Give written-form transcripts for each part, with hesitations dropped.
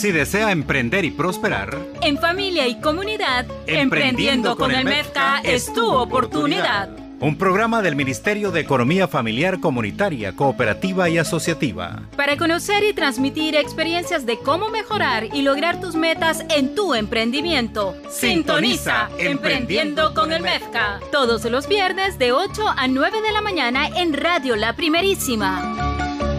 Si desea emprender y prosperar, en familia y comunidad, Emprendiendo con el MEFCA es tu oportunidad. Un programa del Ministerio de Economía Familiar, Comunitaria, Cooperativa y Asociativa. Para conocer y transmitir experiencias de cómo mejorar y lograr tus metas en tu emprendimiento. Sintoniza Emprendiendo con el MEFCA. Todos los viernes de 8 a 9 de la mañana en Radio La Primerísima.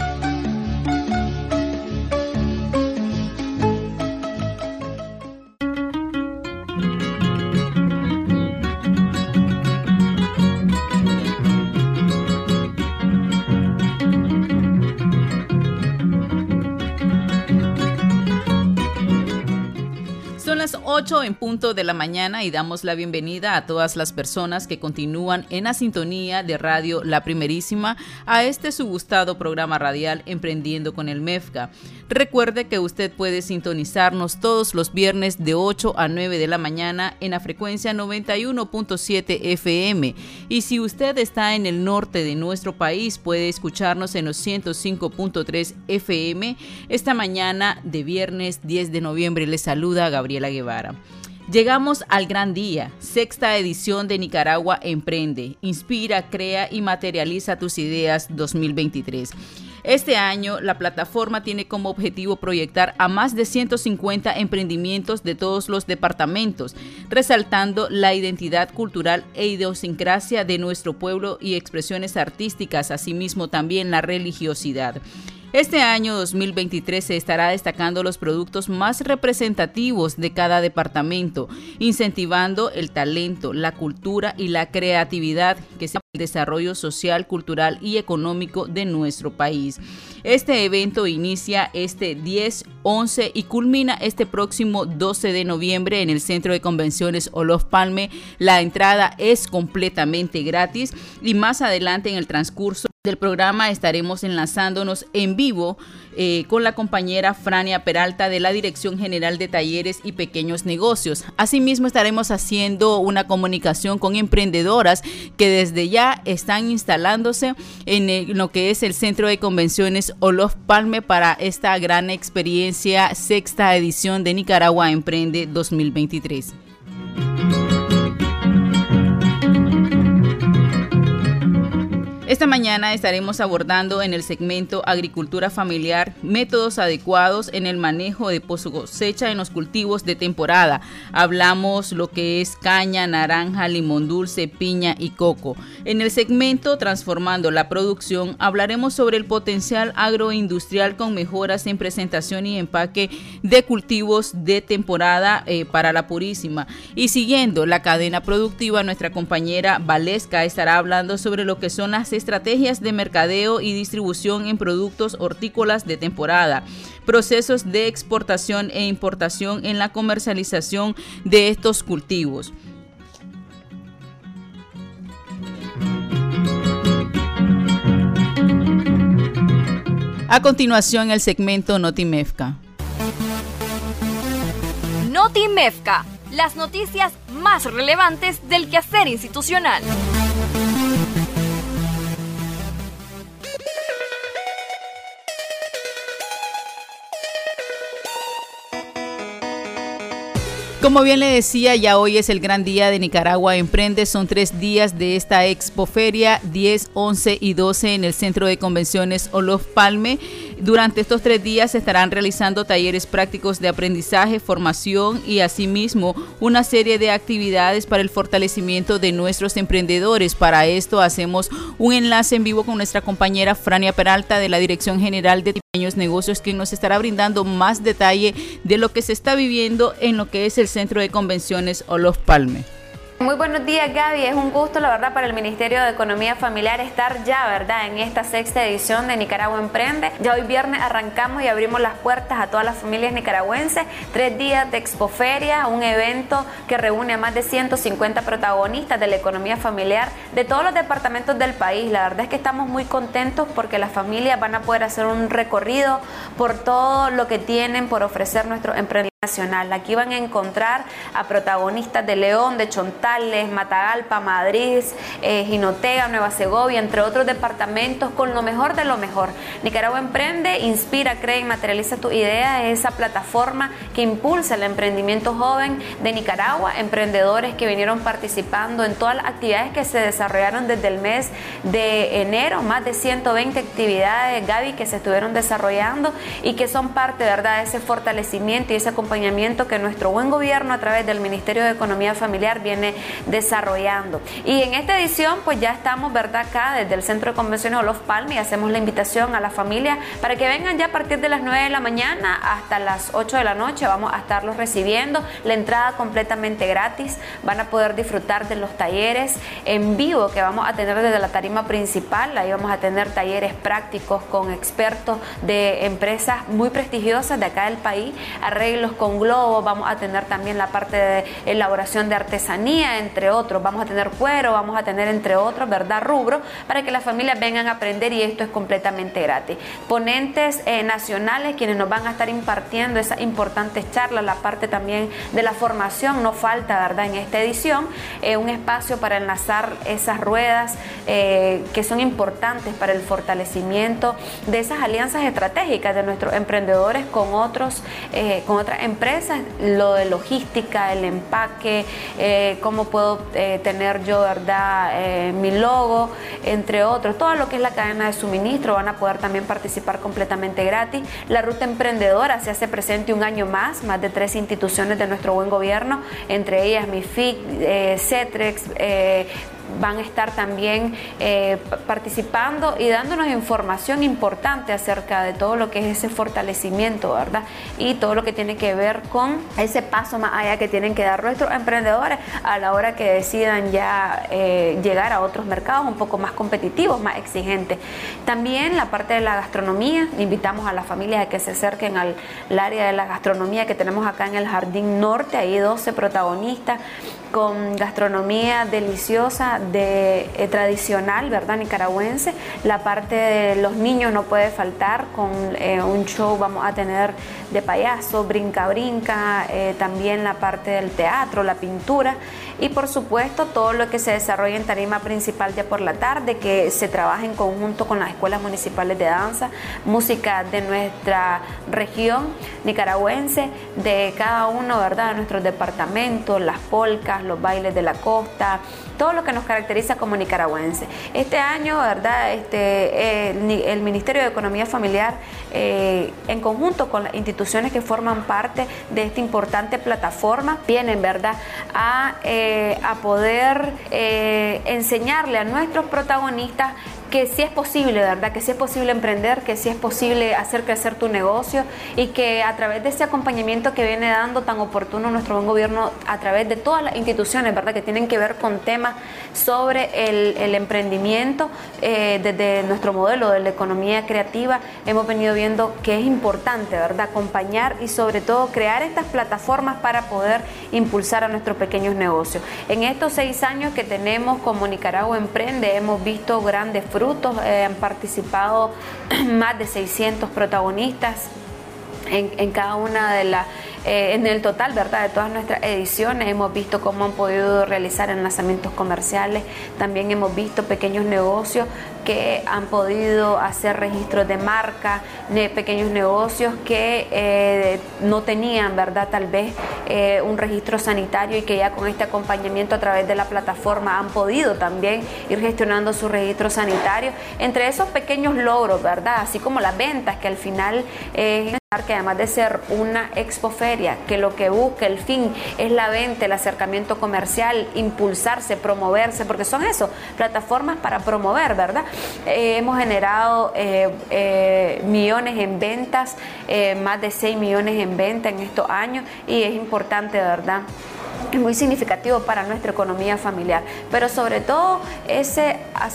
Son las 8 en punto de la mañana y damos la bienvenida a todas las personas que continúan en la sintonía de Radio La Primerísima a este su gustado programa radial Emprendiendo con el MEFCA. Recuerde que usted puede sintonizarnos todos los viernes de 8 a 9 de la mañana en la frecuencia 91.7 FM. Y si usted está en el norte de nuestro país, puede escucharnos en los 105.3 FM. Esta mañana de viernes 10 de noviembre les saluda Gabriela Guevara. Llegamos al gran día, sexta edición de Nicaragua Emprende, Inspira, Crea y Materializa tus Ideas 2023. Este año, la plataforma tiene como objetivo proyectar a más de 150 emprendimientos de todos los departamentos, resaltando la identidad cultural e idiosincrasia de nuestro pueblo y expresiones artísticas, asimismo también la religiosidad. Este año 2023 se estará destacando los productos más representativos de cada departamento, incentivando el talento, la cultura y la creatividad que sea el desarrollo social, cultural y económico de nuestro país. Este evento inicia este 10, 11 y culmina este próximo 12 de noviembre en el Centro de Convenciones Olof Palme. La entrada es completamente gratis y más adelante en el transcurso del programa estaremos enlazándonos en vivo con la compañera Frania Peralta de la Dirección General de Talleres y Pequeños Negocios. Asimismo estaremos haciendo una comunicación con emprendedoras que desde ya están instalándose en lo que es el Centro de Convenciones Olof Palme para esta gran experiencia, sexta edición de Nicaragua Emprende 2023. Esta mañana estaremos abordando en el segmento Agricultura Familiar métodos adecuados en el manejo de post-cosecha en los cultivos de temporada. Hablamos lo que es caña, naranja, limón dulce, piña y coco. En el segmento Transformando la Producción hablaremos sobre el potencial agroindustrial con mejoras en presentación y empaque de cultivos de temporada para la Purísima. Y siguiendo la cadena productiva, nuestra compañera Valesca estará hablando sobre lo que son las estrategias de mercadeo y distribución en productos hortícolas de temporada, procesos de exportación e importación en la comercialización de estos cultivos. A continuación, el segmento Notimefca. Notimefca, las noticias más relevantes del quehacer institucional. Como bien le decía, ya hoy es el gran día de Nicaragua Emprende. Son 3 días de esta expoferia, 10, 11 y 12 en el Centro de Convenciones Olof Palme. Durante estos 3 días se estarán realizando talleres prácticos de aprendizaje, formación y asimismo una serie de actividades para el fortalecimiento de nuestros emprendedores. Para esto hacemos un enlace en vivo con nuestra compañera Frania Peralta de la Dirección General de Pequeños Negocios, quien nos estará brindando más detalle de lo que se está viviendo en lo que es el Centro de Convenciones Olof Palme. Muy buenos días, Gaby. Es un gusto, la verdad, para el Ministerio de Economía Familiar estar ya, ¿verdad?, en esta sexta edición de Nicaragua Emprende. Ya hoy viernes arrancamos y abrimos las puertas a todas las familias nicaragüenses. 3 días de expoferia, un evento que reúne a más de 150 protagonistas de la economía familiar de todos los departamentos del país. La verdad es que estamos muy contentos porque las familias van a poder hacer un recorrido por todo lo que tienen por ofrecer nuestros emprendedores nacional. Aquí van a encontrar a protagonistas de León, de Chontales, Matagalpa, Madrid, Jinotega, Nueva Segovia, entre otros departamentos, con lo mejor de lo mejor. Nicaragua Emprende inspira, cree y materializa tu idea. Es esa plataforma que impulsa el emprendimiento joven de Nicaragua, emprendedores que vinieron participando en todas las actividades que se desarrollaron desde el mes de enero, más de 120 actividades, Gaby, que se estuvieron desarrollando y que son parte, ¿verdad?, de ese fortalecimiento y ese acompañamiento que nuestro buen gobierno a través del Ministerio de Economía Familiar viene desarrollando. Y en esta edición pues ya estamos, ¿verdad?, acá desde el Centro de Convenciones Olof Palme, y hacemos la invitación a la familia para que vengan ya a partir de las 9 de la mañana hasta las 8 de la noche. Vamos a estarlos recibiendo, la entrada completamente gratis, van a poder disfrutar de los talleres en vivo que vamos a tener desde la tarima principal. Ahí vamos a tener talleres prácticos con expertos de empresas muy prestigiosas de acá del país, arreglos con globos, vamos a tener también la parte de elaboración de artesanía, entre otros, vamos a tener cuero, vamos a tener entre otros, ¿verdad?, rubro, para que las familias vengan a aprender, y esto es completamente gratis. Ponentes nacionales quienes nos van a estar impartiendo esas importantes charlas, la parte también de la formación no falta, ¿verdad?, en esta edición, un espacio para enlazar esas ruedas que son importantes para el fortalecimiento de esas alianzas estratégicas de nuestros emprendedores con otras empresas, lo de logística, el empaque, cómo puedo tener yo, ¿verdad?, mi logo, entre otros, todo lo que es la cadena de suministro. Van a poder también participar completamente gratis. La ruta emprendedora se hace presente un año más de 3 instituciones de nuestro buen gobierno, entre ellas MIFIC, CETREX, van a estar también participando y dándonos información importante acerca de todo lo que es ese fortalecimiento, ¿verdad?, y todo lo que tiene que ver con ese paso más allá que tienen que dar nuestros emprendedores a la hora que decidan ya llegar a otros mercados un poco más competitivos, más exigentes. También la parte de la gastronomía, invitamos a las familias a que se acerquen al área de la gastronomía que tenemos acá en el Jardín Norte. Hay 12 protagonistas con gastronomía deliciosa, tradicional, ¿verdad?, nicaragüense. La parte de los niños no puede faltar, con un show vamos a tener de payaso, brinca, también la parte del teatro, la pintura, y por supuesto todo lo que se desarrolla en tarima principal ya por la tarde, que se trabaja en conjunto con las escuelas municipales de danza, música de nuestra región nicaragüense, de cada uno, ¿verdad?, de nuestros departamentos, las polcas, los bailes de la costa, todo lo que nos caracteriza como nicaragüense. Este año, ¿verdad?, el Ministerio de Economía Familiar, en conjunto con las instituciones que forman parte de esta importante plataforma, vienen, ¿verdad?, a poder enseñarle a nuestros protagonistas que sí es posible, ¿verdad?, que sí es posible emprender, que sí es posible hacer crecer tu negocio, y que a través de ese acompañamiento que viene dando tan oportuno nuestro buen gobierno a través de todas las instituciones, ¿verdad?, que tienen que ver con temas sobre el emprendimiento, desde nuestro modelo de la economía creativa, hemos venido viendo que es importante, ¿verdad?, acompañar y sobre todo crear estas plataformas para poder impulsar a nuestros pequeños negocios. En estos 6 años que tenemos como Nicaragua Emprende, hemos visto grandes frutos, han participado más de 600 protagonistas en cada una de las, en el total, ¿verdad?, de todas nuestras ediciones. Hemos visto cómo han podido realizar enlazamientos comerciales, también hemos visto pequeños negocios que han podido hacer registros de marca, pequeños negocios que no tenían, ¿verdad?, tal vez un registro sanitario, y que ya con este acompañamiento a través de la plataforma han podido también ir gestionando su registro sanitario. Entre esos pequeños logros, ¿verdad?, así como las ventas, que al final que además de ser una expoferia, que lo que busca, el fin es la venta, el acercamiento comercial, impulsarse, promoverse, porque son eso, plataformas para promover, ¿verdad? Hemos generado millones en ventas, más de 6 millones en venta en estos años, y es importante, ¿verdad?, es muy significativo para nuestra economía familiar, pero sobre todo ese acercamiento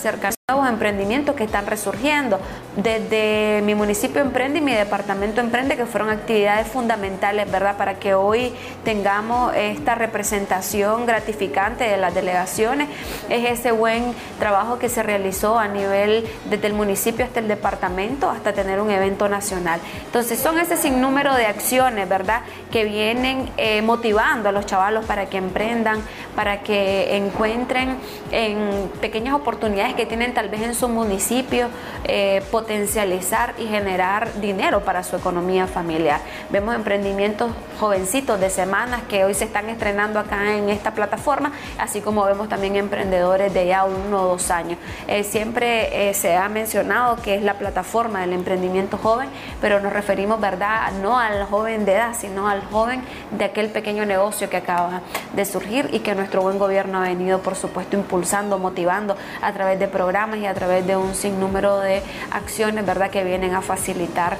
nuevos emprendimientos que están resurgiendo. Desde mi municipio emprende y mi departamento emprende, que fueron actividades fundamentales, ¿verdad?, para que hoy tengamos esta representación gratificante de las delegaciones. Es ese buen trabajo que se realizó a nivel desde el municipio hasta el departamento, hasta tener un evento nacional. Entonces son ese sinnúmero de acciones, ¿verdad?, que vienen motivando a los chavalos para que emprendan, para que encuentren en pequeñas oportunidades que tienen tal vez en su municipio, potencializar y generar dinero para su economía familiar. Vemos emprendimientos jovencitos de semanas que hoy se están estrenando acá en esta plataforma, así como vemos también emprendedores de ya 1 o 2 años. Siempre se ha mencionado que es la plataforma del emprendimiento joven, pero nos referimos, ¿verdad?, no al joven de edad, sino al joven de aquel pequeño negocio que acaba de surgir y que nuestro buen gobierno ha venido, por supuesto, impulsando, motivando a través de programas y a través de un sinnúmero de acciones, ¿verdad?, que vienen a facilitar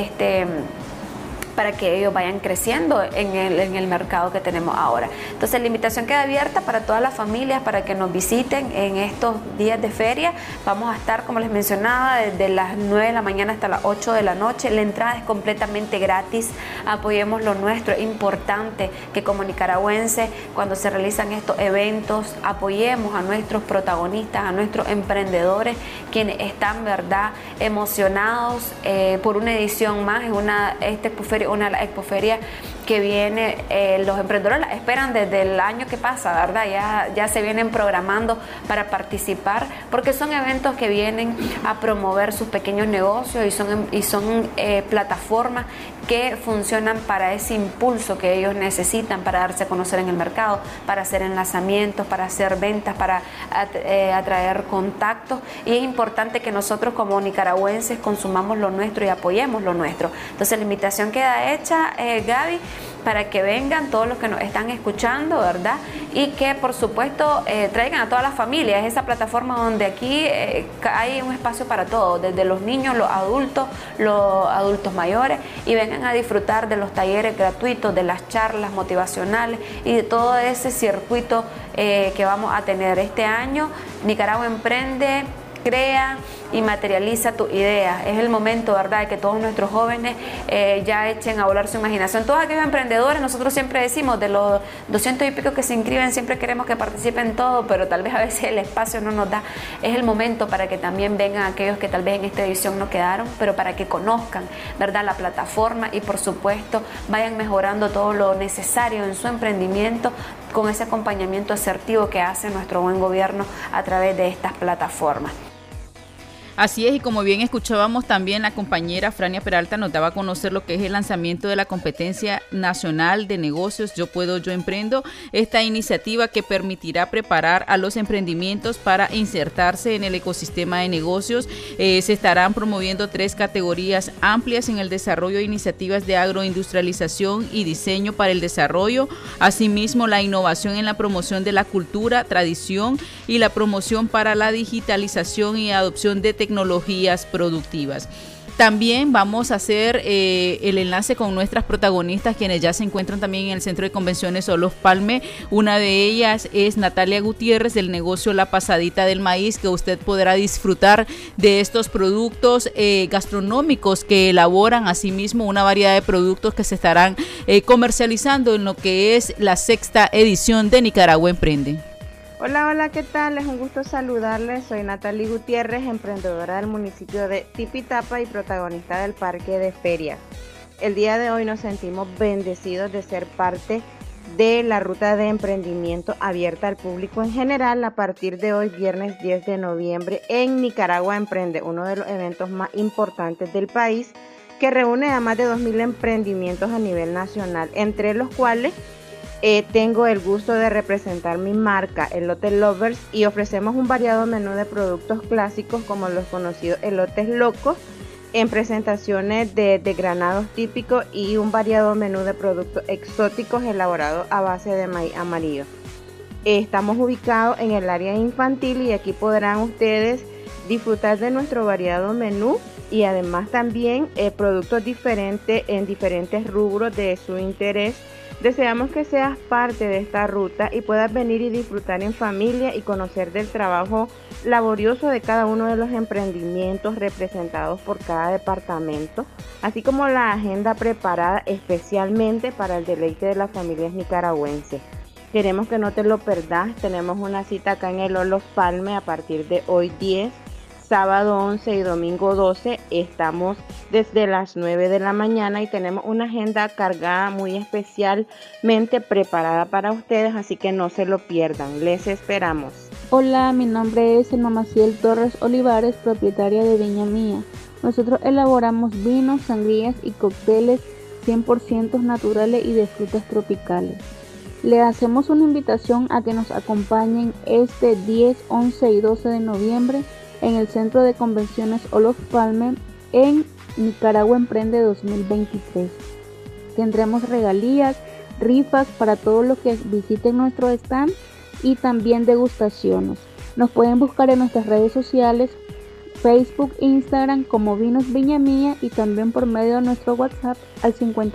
para que ellos vayan creciendo en el mercado que tenemos ahora. Entonces la invitación queda abierta para todas las familias para que nos visiten en estos días de feria. Vamos a estar, como les mencionaba, desde las 9 de la mañana hasta las 8 de la noche. La entrada es completamente gratis. Apoyemos lo nuestro. Es importante que como nicaragüenses, cuando se realizan estos eventos, apoyemos a nuestros protagonistas, a nuestros emprendedores, quienes están, ¿verdad?, emocionados por una edición más. Es una de las expoferias que viene, los emprendedores la esperan desde el año que pasa, ¿verdad? Ya se vienen programando para participar, porque son eventos que vienen a promover sus pequeños negocios y son plataformas que funcionan para ese impulso que ellos necesitan para darse a conocer en el mercado, para hacer enlazamientos, para hacer ventas, para atraer contactos. Y es importante que nosotros como nicaragüenses consumamos lo nuestro y apoyemos lo nuestro. Entonces la invitación queda hecha, Gaby, para que vengan todos los que nos están escuchando, ¿verdad? Y que por supuesto traigan a todas las familias. Es esa plataforma donde aquí hay un espacio para todos, desde los niños, los adultos mayores, y vengan a disfrutar de los talleres gratuitos, de las charlas motivacionales y de todo ese circuito que vamos a tener este año. Nicaragua Emprende, crea y materializa tu idea. Es el momento, ¿verdad?, de que todos nuestros jóvenes ya echen a volar su imaginación. Todos aquellos emprendedores, nosotros siempre decimos, de los 200 y pico que se inscriben, siempre queremos que participen todos, pero tal vez a veces el espacio no nos da. Es el momento para que también vengan aquellos que tal vez en esta edición no quedaron, pero para que conozcan, ¿verdad?, la plataforma y por supuesto vayan mejorando todo lo necesario en su emprendimiento con ese acompañamiento asertivo que hace nuestro buen gobierno a través de estas plataformas. Así es, y como bien escuchábamos también, la compañera Frania Peralta nos daba a conocer lo que es el lanzamiento de la competencia nacional de negocios Yo Puedo, Yo Emprendo, esta iniciativa que permitirá preparar a los emprendimientos para insertarse en el ecosistema de negocios. Se estarán promoviendo 3 categorías amplias en el desarrollo de iniciativas de agroindustrialización y diseño para el desarrollo, asimismo la innovación en la promoción de la cultura, tradición y la promoción para la digitalización y adopción de tecnologías productivas. También vamos a hacer el enlace con nuestras protagonistas, quienes ya se encuentran también en el Centro de Convenciones Olof Palme. Una de ellas es Natalia Gutiérrez, del negocio La Pasadita del Maíz, que usted podrá disfrutar de estos productos gastronómicos que elaboran, asimismo una variedad de productos que se estarán comercializando en lo que es la 6ª edición de Nicaragua Emprende. Hola, ¿qué tal? Es un gusto saludarles. Soy Natalie Gutiérrez, emprendedora del municipio de Tipitapa y protagonista del Parque de Feria. El día de hoy nos sentimos bendecidos de ser parte de la ruta de emprendimiento abierta al público en general a partir de hoy, viernes 10 de noviembre, en Nicaragua Emprende, uno de los eventos más importantes del país, que reúne a más de 2.000 emprendimientos a nivel nacional, entre los cuales tengo el gusto de representar mi marca, Elote Lovers, y ofrecemos un variado menú de productos clásicos como los conocidos elotes locos, en presentaciones de granados típicos y un variado menú de productos exóticos elaborados a base de maíz amarillo. Estamos ubicados en el área infantil y aquí podrán ustedes disfrutar de nuestro variado menú y además también productos diferentes en diferentes rubros de su interés, Deseamos que seas parte de esta ruta y puedas venir y disfrutar en familia y conocer del trabajo laborioso de cada uno de los emprendimientos representados por cada departamento, así como la agenda preparada especialmente para el deleite de las familias nicaragüenses. Queremos que no te lo perdás. Tenemos una cita acá en el Olof Palme a partir de hoy 10, sábado 11 y domingo 12. Estamos desde las 9 de la mañana y tenemos una agenda cargada muy especialmente preparada para ustedes, así que no se lo pierdan. Les esperamos. Hola, mi nombre es Elma Maciel Torres Olivares, propietaria de Viña Mía. Nosotros elaboramos vinos, sangrías y cócteles 100% naturales y de frutas tropicales. Le hacemos una invitación a que nos acompañen este 10, 11 y 12 de noviembre en el Centro de Convenciones Olof Palme en Nicaragua Emprende 2023. Tendremos regalías, rifas para todos los que visiten nuestro stand y también degustaciones. Nos pueden buscar en nuestras redes sociales, Facebook e Instagram como Vinos Viña Mía y también por medio de nuestro WhatsApp al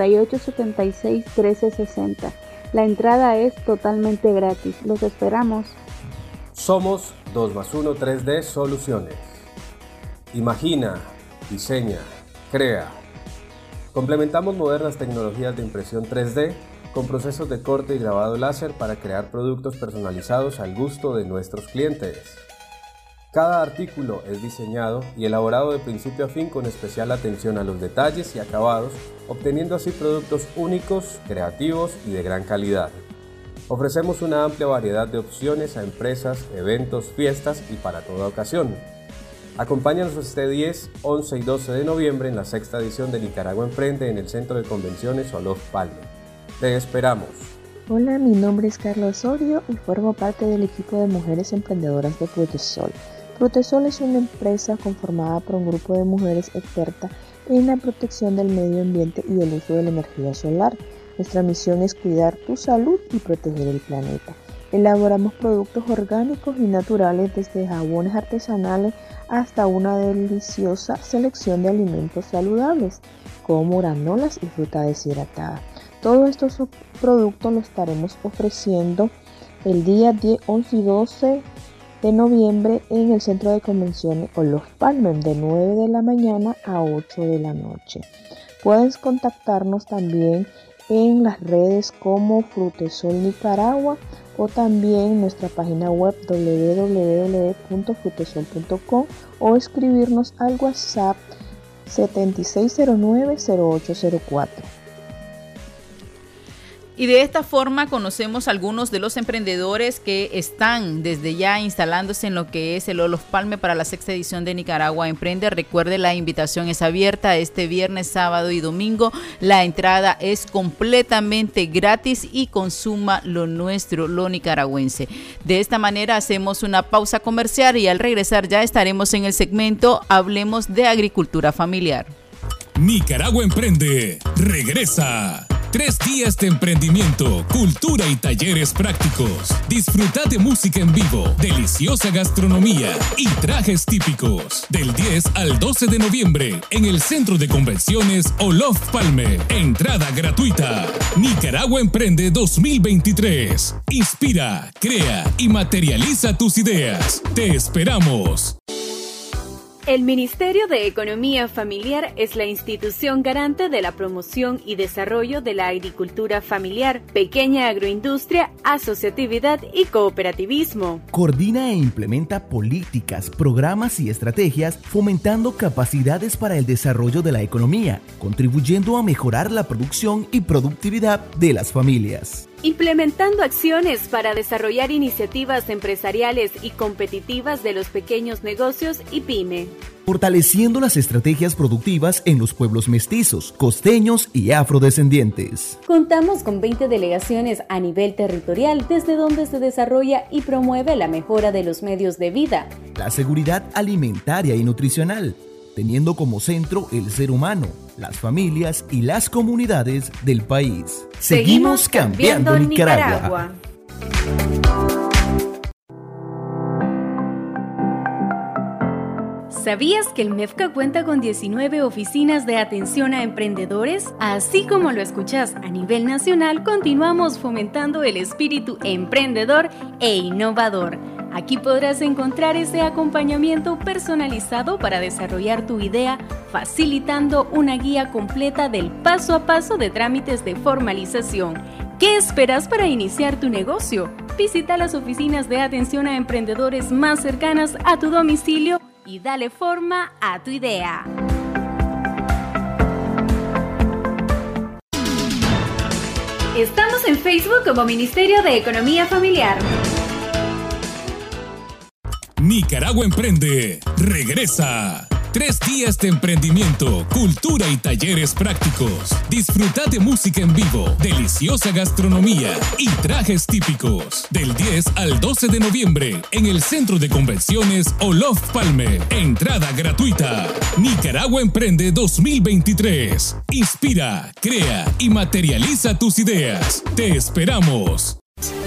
5876 1360. La entrada es totalmente gratis. Los esperamos. Somos 2+1 3D Soluciones. Imagina, diseña, crea. Complementamos modernas tecnologías de impresión 3D con procesos de corte y grabado láser para crear productos personalizados al gusto de nuestros clientes. Cada artículo es diseñado y elaborado de principio a fin con especial atención a los detalles y acabados, obteniendo así productos únicos, creativos y de gran calidad. Ofrecemos una amplia variedad de opciones a empresas, eventos, fiestas y para toda ocasión. Acompáñanos este 10, 11 y 12 de noviembre en la sexta edición de Nicaragua Emprende en el Centro de Convenciones Olof Palme. Te esperamos. Hola, mi nombre es Carla Osorio y formo parte del equipo de mujeres emprendedoras de Frutesol. Frutesol es una empresa conformada por un grupo de mujeres expertas en la protección del medio ambiente y el uso de la energía solar. Nuestra misión es cuidar tu salud y proteger el planeta. Elaboramos productos orgánicos y naturales desde jabones artesanales hasta una deliciosa selección de alimentos saludables como granolas y fruta deshidratada. Todos estos productos los estaremos ofreciendo el día 10, 11 y 12 de noviembre en el Centro de Convenciones Olof Palme de 9 de la mañana a 8 de la noche. Puedes contactarnos también en las redes como Frutesol Nicaragua o también nuestra página web www.frutesol.com o escribirnos al WhatsApp 7609-0804. Y de esta forma conocemos algunos de los emprendedores que están desde ya instalándose en lo que es el Olof Palme para la sexta edición de Nicaragua Emprende. Recuerde, la invitación es abierta este viernes, sábado y domingo. La entrada es completamente gratis y consuma lo nuestro, lo nicaragüense. De esta manera hacemos una pausa comercial y al regresar ya estaremos en el segmento Hablemos de Agricultura Familiar. Nicaragua Emprende regresa. 3 días de emprendimiento, cultura y talleres prácticos. Disfruta de música en vivo, deliciosa gastronomía y trajes típicos. Del 10 al 12 de noviembre en el Centro de Convenciones Olof Palme. Entrada gratuita. Nicaragua Emprende 2023. Inspira, crea y materializa tus ideas. Te esperamos. El Ministerio de Economía Familiar es la institución garante de la promoción y desarrollo de la agricultura familiar, pequeña agroindustria, asociatividad y cooperativismo. Coordina e implementa políticas, programas y estrategias fomentando capacidades para el desarrollo de la economía, contribuyendo a mejorar la producción y productividad de las familias. Implementando acciones para desarrollar iniciativas empresariales y competitivas de los pequeños negocios y pyme. Fortaleciendo las estrategias productivas en los pueblos mestizos, costeños y afrodescendientes. Contamos con 20 delegaciones a nivel territorial desde donde se desarrolla y promueve la mejora de los medios de vida, la seguridad alimentaria y nutricional, teniendo como centro el ser humano, las familias y las comunidades del país. Seguimos cambiando Nicaragua. ¿Sabías que el MEFCA cuenta con 19 oficinas de atención a emprendedores? Así como lo escuchas, a nivel nacional continuamos fomentando el espíritu emprendedor e innovador. Aquí podrás encontrar ese acompañamiento personalizado para desarrollar tu idea, facilitando una guía completa del paso a paso de trámites de formalización. ¿Qué esperas para iniciar tu negocio? Visita las oficinas de atención a emprendedores más cercanas a tu domicilio y dale forma a tu idea. Estamos en Facebook como Ministerio de Economía Familiar. Nicaragua Emprende regresa. 3 días de emprendimiento, cultura y talleres prácticos. Disfruta de música en vivo, deliciosa gastronomía y trajes típicos. Del 10 al 12 de noviembre en el Centro de Convenciones Olof Palme. Entrada gratuita. Nicaragua Emprende 2023. Inspira, crea y materializa tus ideas. Te esperamos.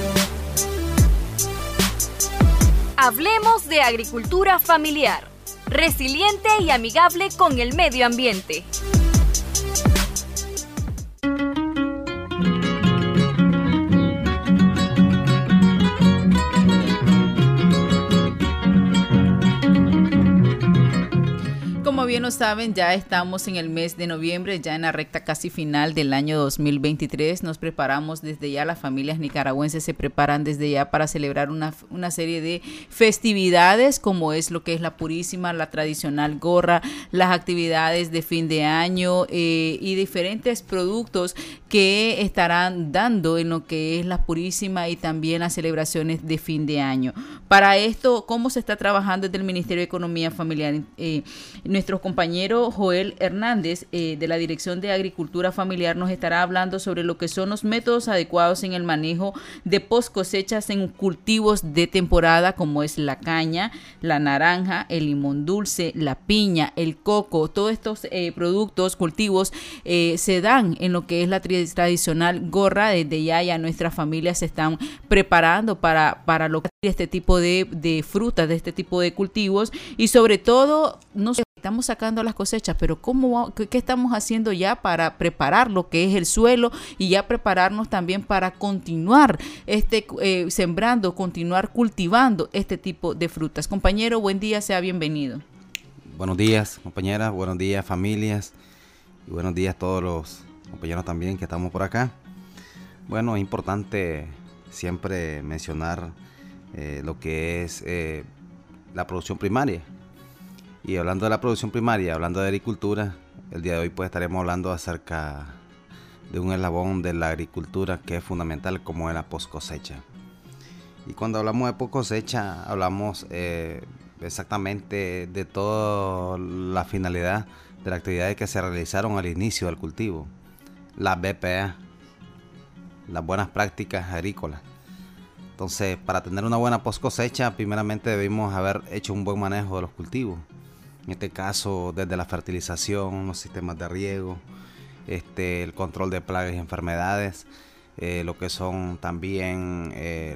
Hablemos de agricultura familiar, resiliente y amigable con el medio ambiente. Como bien lo saben, ya estamos en el mes de noviembre, ya en la recta casi final del año 2023. Nos preparamos desde ya, las familias nicaragüenses se preparan desde ya para celebrar una serie de festividades, como es lo que es la Purísima, la tradicional gorra, las actividades de fin de año y diferentes productos que estarán dando en lo que es la Purísima y también las celebraciones de fin de año. Para esto, ¿cómo se está trabajando desde el Ministerio de Economía Familiar? Nuestro compañero Joel Hernández de la Dirección de Agricultura Familiar nos estará hablando sobre lo que son los métodos adecuados en el manejo de post cosechas en cultivos de temporada, como es la caña, la naranja, el limón dulce, la piña, el coco. Todos estos productos, cultivos se dan en lo que es la tradicional gorra. Desde ya nuestras familias se están preparando para lo que es este tipo de frutas, de este tipo de cultivos, y sobre todo no estamos sacando las cosechas, pero ¿qué estamos haciendo ya para preparar lo que es el suelo y ya prepararnos también para continuar sembrando, continuar cultivando este tipo de frutas? Compañero, buen día, sea bienvenido. Buenos días, compañeras, buenos días, familias, y buenos días a todos los compañeros también que estamos por acá. Bueno, es importante siempre mencionar lo que es la producción primaria. Y hablando de la producción primaria, hablando de agricultura, el día de hoy pues estaremos hablando acerca de un eslabón de la agricultura que es fundamental, como es la post cosecha. Y cuando hablamos de post cosecha, hablamos exactamente de toda la finalidad de las actividades que se realizaron al inicio del cultivo. Las BPA, las buenas prácticas agrícolas. Entonces, para tener una buena post cosecha, primeramente debimos haber hecho un buen manejo de los cultivos. En este caso, desde la fertilización, los sistemas de riego, el control de plagas y enfermedades, lo que son también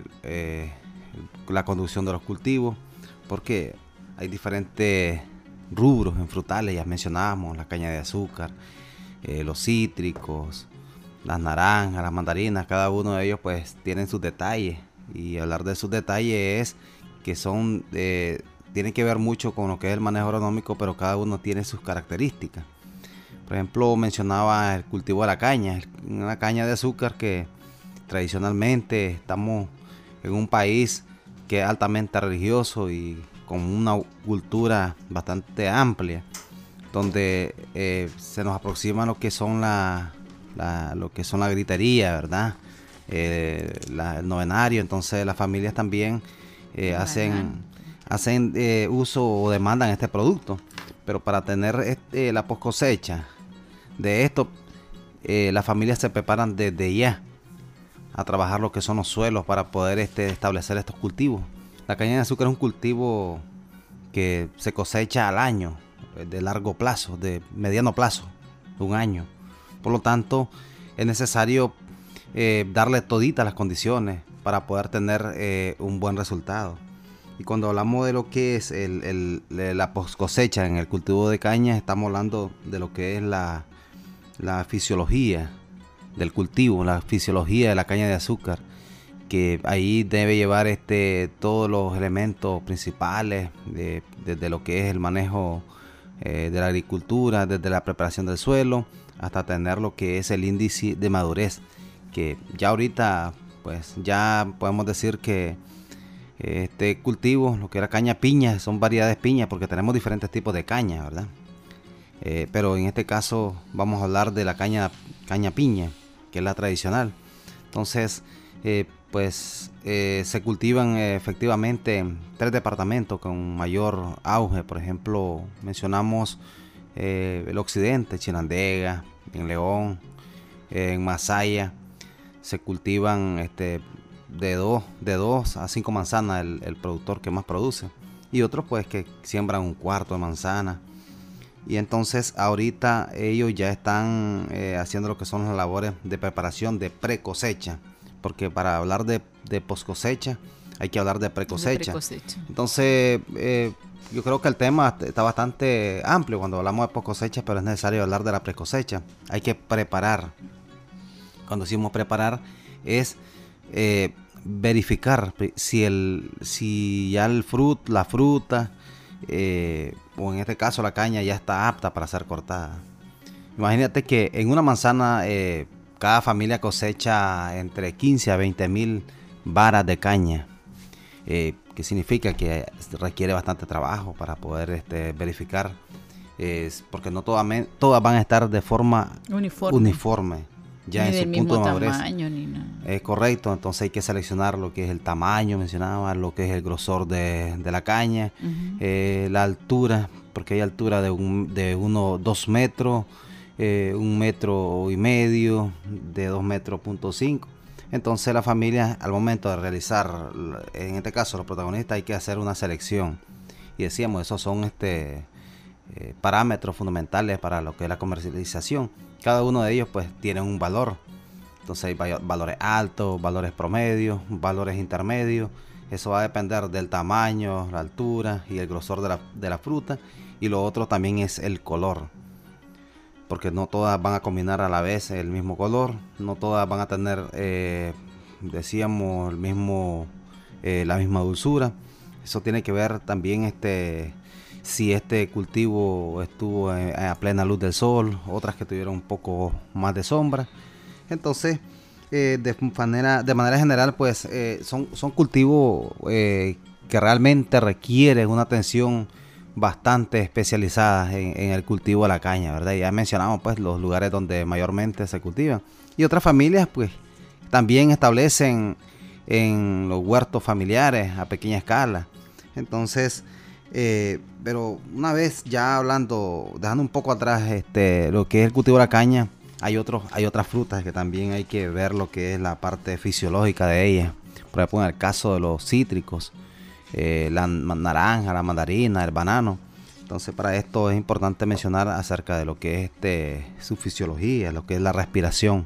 la conducción de los cultivos, porque hay diferentes rubros en frutales, ya mencionábamos, la caña de azúcar, los cítricos, las naranjas, las mandarinas, cada uno de ellos pues tienen sus detalles, y hablar de sus detalles es que son tiene que ver mucho con lo que es el manejo agronómico, pero cada uno tiene sus características. Por ejemplo, mencionaba el cultivo de la caña, una caña de azúcar que tradicionalmente estamos en un país que es altamente religioso y con una cultura bastante amplia, donde se nos aproxima lo que son la gritería, ¿verdad? El novenario. Entonces las familias también hacen uso o demandan este producto, pero para tener la post cosecha de esto, las familias se preparan desde ya a trabajar lo que son los suelos para poder establecer estos cultivos. La caña de azúcar es un cultivo que se cosecha al año, de largo plazo, de mediano plazo, de un año. Por lo tanto, es necesario darle toditas las condiciones para poder tener un buen resultado. Y cuando hablamos de lo que es la post cosecha en el cultivo de caña, estamos hablando de lo que es la fisiología del cultivo, la fisiología de la caña de azúcar, que ahí debe llevar todos los elementos principales desde lo que es el manejo de la agricultura, desde la preparación del suelo hasta tener lo que es el índice de madurez, que ya ahorita pues ya podemos decir que este cultivo, lo que era caña piña, son variedades piña porque tenemos diferentes tipos de caña, ¿verdad? Pero en este caso vamos a hablar de la caña piña, que es la tradicional. Entonces se cultivan efectivamente en 3 departamentos con mayor auge. Por ejemplo, mencionamos el occidente, Chinandega, en León, en Masaya. Se cultivan de 2 a 5 manzanas el productor que más produce, y otros pues que siembran 1/4 de manzana. Y entonces ahorita ellos ya están haciendo lo que son las labores de preparación de pre-cosecha, porque para hablar de post-cosecha hay que hablar de pre-cosecha. Entonces yo creo que el tema está bastante amplio cuando hablamos de post-cosecha, pero es necesario hablar de la pre-cosecha. Hay que preparar. Cuando decimos preparar es verificar si ya la fruta o en este caso la caña ya está apta para ser cortada. Imagínate que en una manzana cada familia cosecha entre 15 a 20 mil varas de caña, que significa que requiere bastante trabajo para poder verificar, porque no todas van a estar de forma uniforme ya en su punto de madurez. Tamaño, ni nada. Es correcto, entonces hay que seleccionar lo que es el tamaño, mencionaba, lo que es el grosor de la caña, la altura, porque hay altura de 2 metros, 1,5 metros, de 2,5 metros. Entonces la familia, al momento de realizar, en este caso los protagonistas, hay que hacer una selección. Y decíamos, esos son parámetros fundamentales para lo que es la comercialización. Cada uno de ellos pues tiene un valor. Entonces hay valores altos, valores promedios, valores intermedios. Eso va a depender del tamaño, la altura y el grosor de la fruta. Y lo otro también es el color, porque no todas van a combinar a la vez el mismo color. No todas van a tener, decíamos, la misma dulzura. Eso tiene que ver también si este cultivo estuvo a plena luz del sol, otras que tuvieron un poco más de sombra. Entonces, de manera general, pues son cultivos que realmente requieren una atención bastante especializada en el cultivo de la caña, ¿verdad? Ya mencionamos pues los lugares donde mayormente se cultivan. Y otras familias pues también establecen en los huertos familiares a pequeña escala. Entonces, pero una vez ya hablando, dejando un poco atrás lo que es el cultivo de la caña, hay otras frutas que también hay que ver lo que es la parte fisiológica de ellas. Por ejemplo, en el caso de los cítricos, la naranja, la mandarina, el banano. Entonces, para esto es importante mencionar acerca de lo que es su fisiología, lo que es la respiración.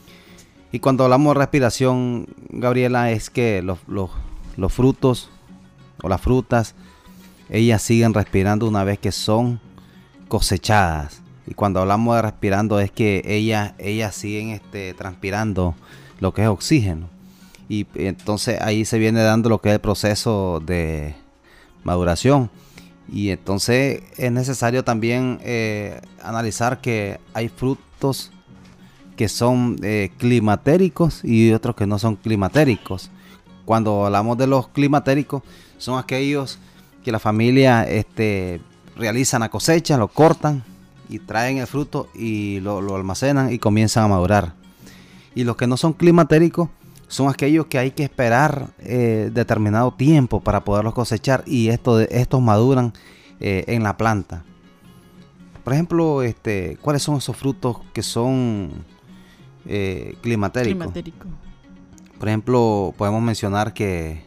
Y cuando hablamos de respiración, Gabriela, es que los frutos o las frutas, ellas siguen respirando una vez que son cosechadas. Y cuando hablamos de respirando es que ellas siguen transpirando lo que es oxígeno. Y entonces ahí se viene dando lo que es el proceso de maduración. Y entonces es necesario también analizar que hay frutos que son climatéricos y otros que no son climatéricos. Cuando hablamos de los climatéricos, son aquellos que la familia realizan la cosecha, lo cortan y traen el fruto y lo almacenan y comienzan a madurar. Y los que no son climatéricos son aquellos que hay que esperar determinado tiempo para poderlos cosechar, y estos maduran en la planta. Por ejemplo, ¿cuáles son esos frutos que son climatéricos? Por ejemplo, podemos mencionar que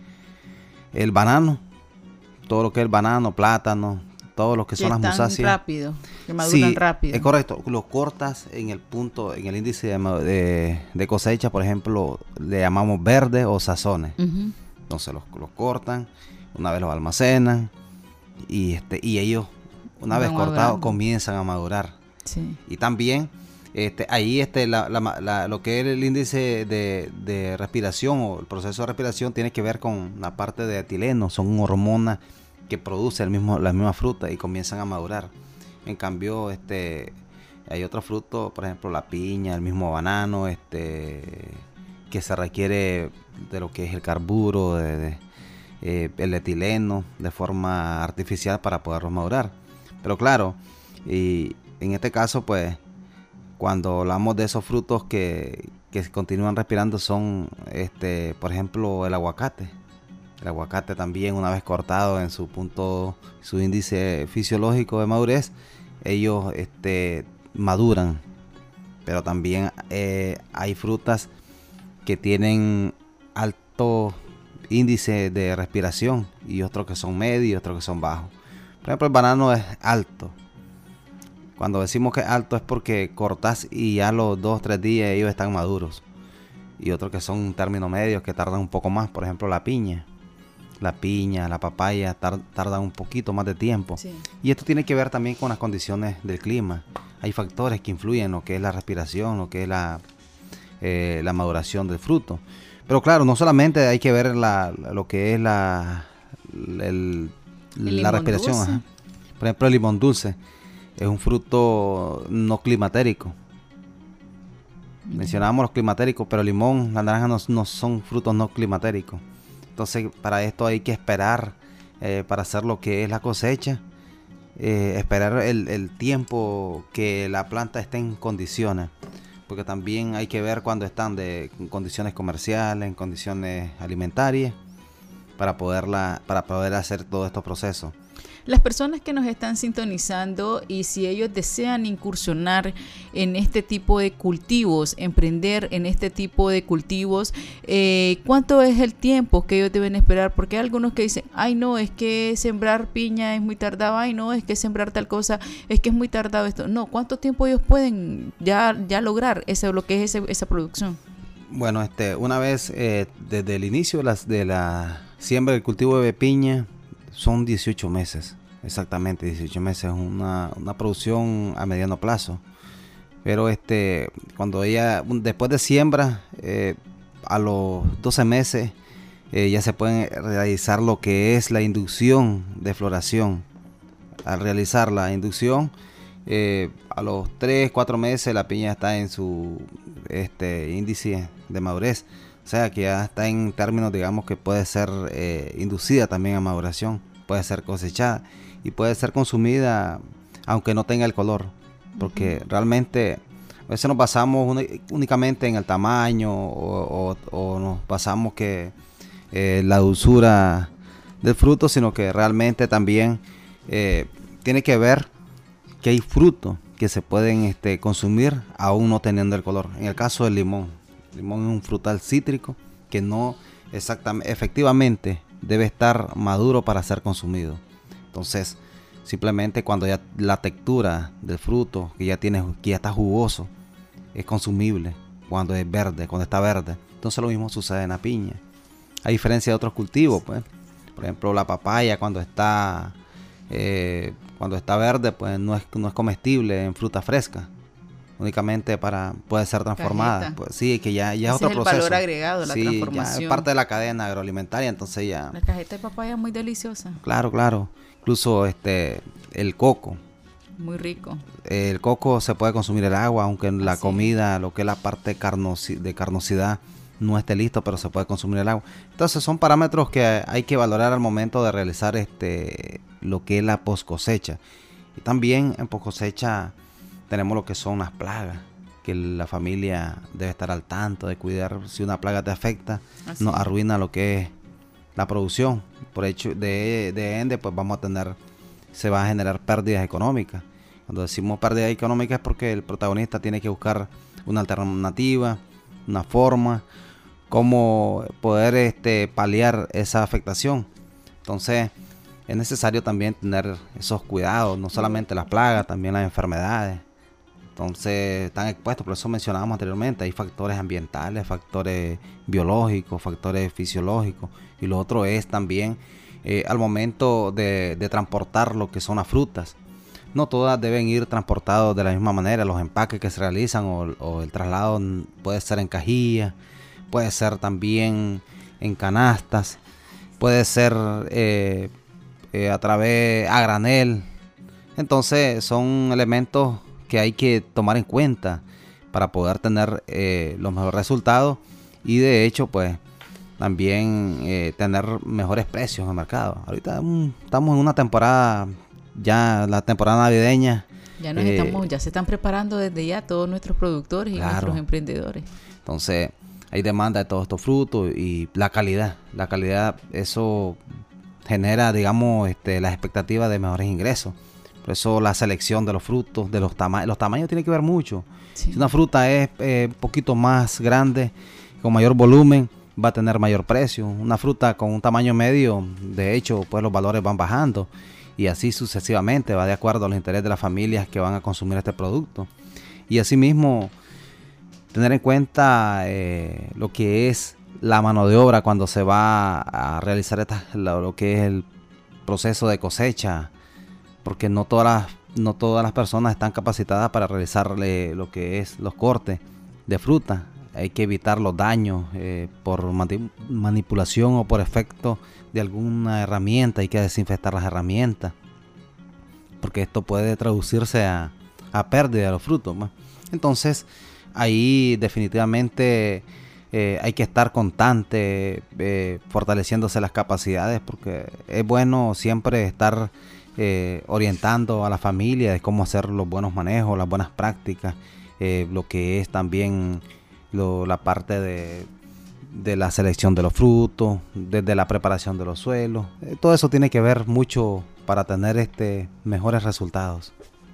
el banano, todo lo que es el banano, plátano, todo lo que son las musáceas. Rápido, que maduran rápido. Es correcto. Los cortas en el índice de cosecha, por ejemplo, le llamamos verdes o sazones. Entonces los cortan una vez los almacenan y ellos, una vez cortados, comienzan a madurar. Sí. Y también ahí lo que es el índice de respiración o el proceso de respiración tiene que ver con la parte de etileno, son hormonas que produce la misma fruta y comienzan a madurar. En cambio, hay otros frutos, por ejemplo la piña, el mismo banano, que se requiere de lo que es el carburo, el etileno de forma artificial para poderlos madurar. Pero claro, y en este caso, pues, cuando hablamos de esos frutos que continúan respirando son, por ejemplo, el aguacate. El aguacate también, una vez cortado en su índice fisiológico de madurez, ellos maduran. Pero también hay frutas que tienen alto índice de respiración y otros que son medios y otros que son bajos. Por ejemplo, el banano es alto. Cuando decimos que es alto es porque cortas y ya los 2-3 días ellos están maduros. Y otros que son términos medios que tardan un poco más. Por ejemplo, la piña, la papaya tardan un poquito más de tiempo. Sí. Y esto tiene que ver también con las condiciones del clima. Hay factores que influyen en lo que es la respiración, lo que es la maduración del fruto. Pero claro, no solamente hay que ver lo que es la respiración. Ajá. Por ejemplo, el limón dulce es un fruto no climatérico. Mencionábamos los climatéricos, pero el limón, la naranja no son frutos no climatéricos. Entonces, para esto hay que esperar para hacer lo que es la cosecha. Esperar el tiempo que la planta esté en condiciones. Porque también hay que ver cuando están en condiciones comerciales, en condiciones alimentarias, para poder hacer todos estos procesos. Las personas que nos están sintonizando y si ellos desean incursionar en este tipo de cultivos, emprender en este tipo de cultivos, ¿cuánto es el tiempo que ellos deben esperar? Porque hay algunos que dicen, ay no, es que sembrar piña es muy tardado, ay no, es que sembrar tal cosa, es que es muy tardado esto. No, ¿cuánto tiempo ellos pueden ya lograr lo que es esa producción? Bueno, una vez desde el inicio de la siembra del cultivo de piña, son 18 meses, exactamente 18 meses, una producción a mediano plazo. Pero cuando después de siembra, a los 12 meses, ya se pueden realizar lo que es la inducción de floración. Al realizar la inducción, a los 3-4 meses la piña está en su índice de madurez. O sea que ya está en términos, digamos, que puede ser inducida también a maduración, puede ser cosechada y puede ser consumida aunque no tenga el color, porque realmente a veces nos basamos únicamente en el tamaño o nos basamos que la dulzura del fruto, sino que realmente también tiene que ver que hay frutos que se pueden consumir aún no teniendo el color. En el caso del limón. El limón es un frutal cítrico que no efectivamente debe estar maduro para ser consumido. Entonces, simplemente cuando ya la textura del fruto, que ya está jugoso, es consumible cuando es verde, cuando está verde. Entonces lo mismo sucede en la piña. A diferencia de otros cultivos, pues, por ejemplo, la papaya cuando está verde, pues no es comestible en fruta fresca. Únicamente puede ser transformada. Cajeta. Pues sí, que ya es otro el proceso. El valor agregado, la transformación. Ya es parte de la cadena agroalimentaria, entonces ya. La cajeta de papaya es muy deliciosa. Claro. Incluso el coco. Muy rico. El coco se puede consumir el agua, aunque en la comida, lo que es la parte de carnosidad, no esté listo, pero se puede consumir el agua. Entonces son parámetros que hay que valorar al momento de realizar lo que es la post cosecha. Y también en post cosecha tenemos lo que son las plagas, que la familia debe estar al tanto de cuidar. Si una plaga te afecta, nos arruina lo que es la producción. Por hecho de ende, pues se va a generar pérdidas económicas. Cuando decimos pérdidas económicas es porque el protagonista tiene que buscar una alternativa, una forma, cómo poder paliar esa afectación. Entonces es necesario también tener esos cuidados, no solamente las plagas, también las enfermedades. Entonces están expuestos, por eso mencionábamos anteriormente, hay factores ambientales, factores biológicos, factores fisiológicos, y lo otro es también al momento de transportar lo que son las frutas. No todas deben ir transportadas de la misma manera. Los empaques que se realizan o el traslado puede ser en cajilla, puede ser también en canastas, puede ser a granel. Entonces son elementos que hay que tomar en cuenta para poder tener los mejores resultados y de hecho pues también tener mejores precios en el mercado. Ahorita estamos en una temporada, ya la temporada navideña. Ya se están preparando desde ya todos nuestros productores y nuestros emprendedores. Entonces hay demanda de todos estos frutos y la calidad, eso genera, digamos, las expectativas de mejores ingresos. Por eso la selección de los frutos, de los tamaños tiene que ver mucho. Sí. Si una fruta es un poquito más grande, con mayor volumen, va a tener mayor precio. Una fruta con un tamaño medio, de hecho, pues los valores van bajando y así sucesivamente, va de acuerdo a los intereses de las familias que van a consumir este producto. Y asimismo, tener en cuenta lo que es la mano de obra cuando se va a realizar lo que es el proceso de cosecha, porque no todas las personas están capacitadas para realizar lo que es los cortes de fruta. Hay que evitar los daños por manipulación o por efecto de alguna herramienta. Hay que desinfectar las herramientas, porque esto puede traducirse a pérdida de los frutos, ¿no? Entonces ahí definitivamente hay que estar constante, fortaleciéndose las capacidades, porque es bueno siempre estar orientando a la familia de cómo hacer los buenos manejos, las buenas prácticas, lo que es también la parte de la selección de los frutos, desde la preparación de los suelos. Todo eso tiene que ver mucho para tener mejores resultados.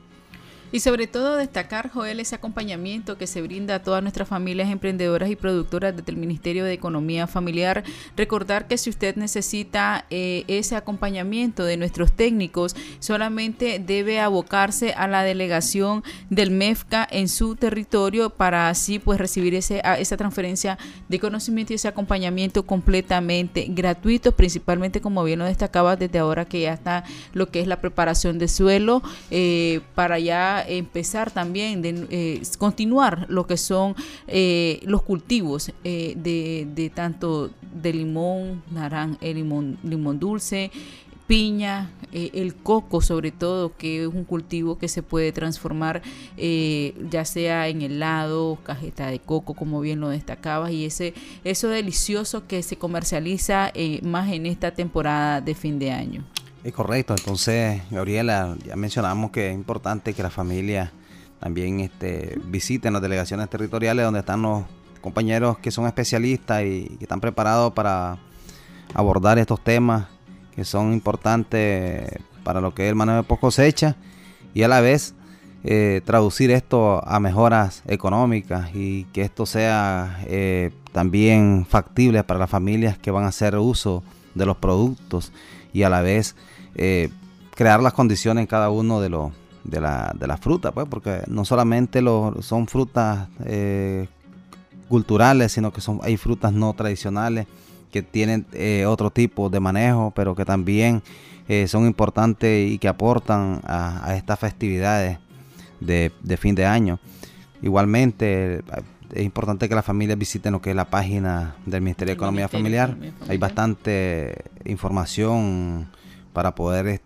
Y sobre todo destacar, Joel, ese acompañamiento que se brinda a todas nuestras familias emprendedoras y productoras desde el Ministerio de Economía Familiar. Recordar que si usted necesita ese acompañamiento de nuestros técnicos, solamente debe abocarse a la delegación del MEFCA en su territorio para así pues recibir esa transferencia de conocimiento y ese acompañamiento completamente gratuito, principalmente como bien lo destacaba desde ahora que ya está lo que es la preparación de suelo para ya empezar también continuar lo que son los cultivos de tanto de limón, limón dulce, piña, el coco sobre todo, que es un cultivo que se puede transformar ya sea en helado, cajeta de coco, como bien lo destacabas, y eso delicioso que se comercializa más en esta temporada de fin de año. Es correcto. Entonces, Gabriela, ya mencionamos que es importante que las familias también visiten las delegaciones territoriales donde están los compañeros que son especialistas y que están preparados para abordar estos temas que son importantes para lo que es el manejo de post cosecha y a la vez traducir esto a mejoras económicas y que esto sea también factible para las familias que van a hacer uso de los productos y a la vez crear las condiciones en cada uno de las frutas, pues, porque no solamente son frutas culturales, sino que hay frutas no tradicionales que tienen otro tipo de manejo, pero que también son importantes y que aportan a estas festividades de fin de año. Igualmente, es importante que las familias visiten lo que es la página del Ministerio de Economía Familiar. Hay bastante información para poder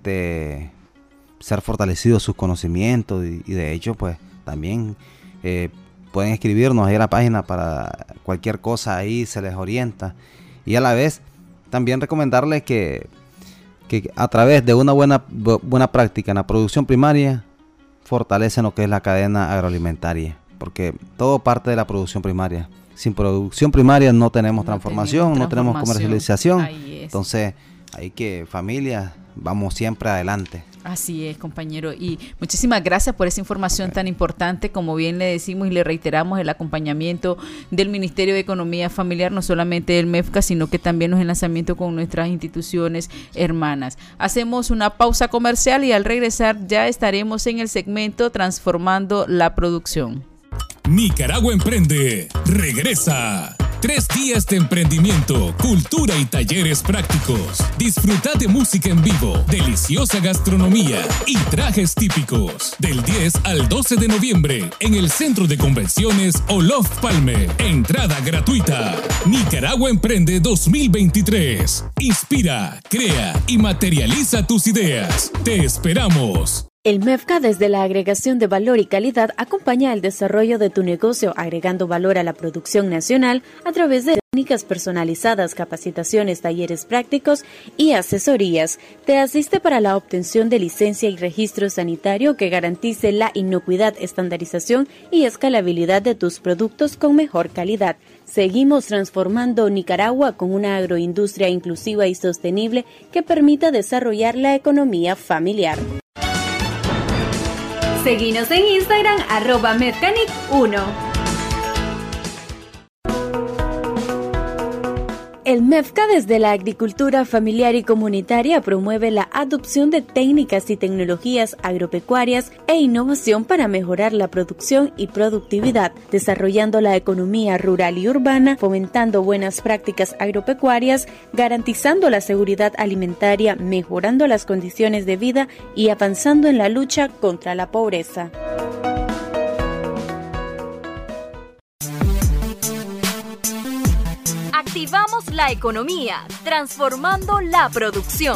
ser fortalecidos sus conocimientos y de hecho pues también pueden escribirnos ahí a la página para cualquier cosa, ahí se les orienta y a la vez también recomendarles que a través de una buena práctica en la producción primaria fortalecen lo que es la cadena agroalimentaria, porque todo parte de la producción primaria. Sin producción primaria no tenemos transformación, no tenemos comercialización. Entonces hay que, familias, vamos siempre adelante. Así es, compañero, y muchísimas gracias por esa información tan importante. Como bien le decimos y le reiteramos, el acompañamiento del Ministerio de Economía Familiar, no solamente del MEFCA, sino que también los enlazamientos con nuestras instituciones hermanas. Hacemos una pausa comercial y al regresar ya estaremos en el segmento Transformando la Producción. Nicaragua Emprende regresa. 3 días de emprendimiento, cultura y talleres prácticos. Disfruta de música en vivo, deliciosa gastronomía y trajes típicos. Del 10 al 12 de noviembre en el Centro de Convenciones Olof Palme. Entrada gratuita. Nicaragua Emprende 2023. Inspira, crea y materializa tus ideas. Te esperamos. El MEFCA, desde la agregación de valor y calidad, acompaña el desarrollo de tu negocio, agregando valor a la producción nacional a través de técnicas personalizadas, capacitaciones, talleres prácticos y asesorías. Te asiste para la obtención de licencia y registro sanitario que garantice la inocuidad, estandarización y escalabilidad de tus productos con mejor calidad. Seguimos transformando Nicaragua con una agroindustria inclusiva y sostenible que permita desarrollar la economía familiar. Seguinos en Instagram, @Mefcanic1. El MEFCA, desde la agricultura familiar y comunitaria, promueve la adopción de técnicas y tecnologías agropecuarias e innovación para mejorar la producción y productividad, desarrollando la economía rural y urbana, fomentando buenas prácticas agropecuarias, garantizando la seguridad alimentaria, mejorando las condiciones de vida y avanzando en la lucha contra la pobreza. Activamos la economía, transformando la producción.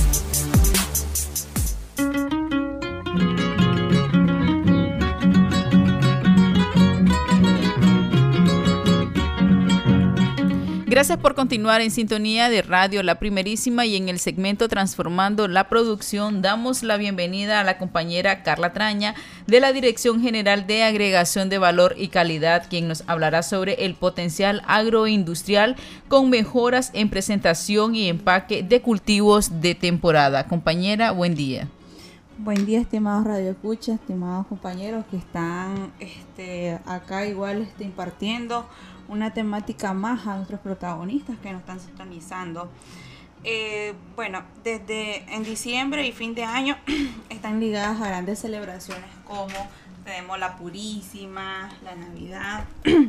Gracias por continuar en sintonía de Radio La Primerísima, y en el segmento Transformando la Producción damos la bienvenida a la compañera Carla Traña de la Dirección General de Agregación de Valor y Calidad, quien nos hablará sobre el potencial agroindustrial con mejoras en presentación y empaque de cultivos de temporada. Compañera, buen día. Buen día, estimados radioescuchas, estimados compañeros que están acá igual impartiendo una temática más a nuestros protagonistas que nos están sintonizando. Bueno, desde en diciembre y fin de año están ligadas a grandes celebraciones como tenemos la Purísima, la Navidad,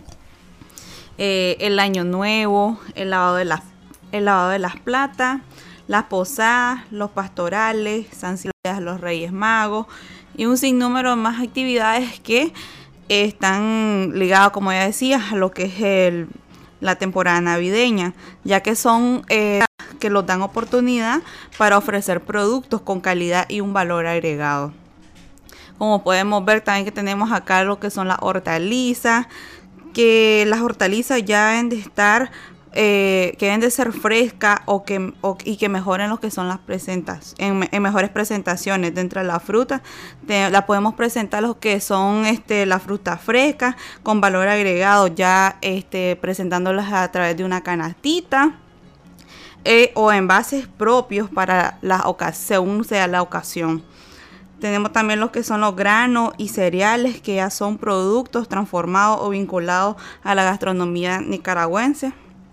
el Año Nuevo, el lavado de las platas, las posadas, los pastorales, San Silvestre, los Reyes Magos y un sinnúmero de más actividades que están ligadas, como ya decía, a lo que es la temporada navideña, ya que son que los dan oportunidad para ofrecer productos con calidad y un valor agregado. Como podemos ver también que tenemos acá lo que son las hortalizas, que las hortalizas ya deben de estar que deben de ser frescas y que mejoren lo que son las en mejores presentaciones. Dentro de la fruta la podemos presentar lo que son las frutas frescas con valor agregado, ya presentándolas a través de una canastita o envases propios para según sea la ocasión. Tenemos también lo que son los granos y cereales, que ya son productos transformados o vinculados a la gastronomía nicaragüense.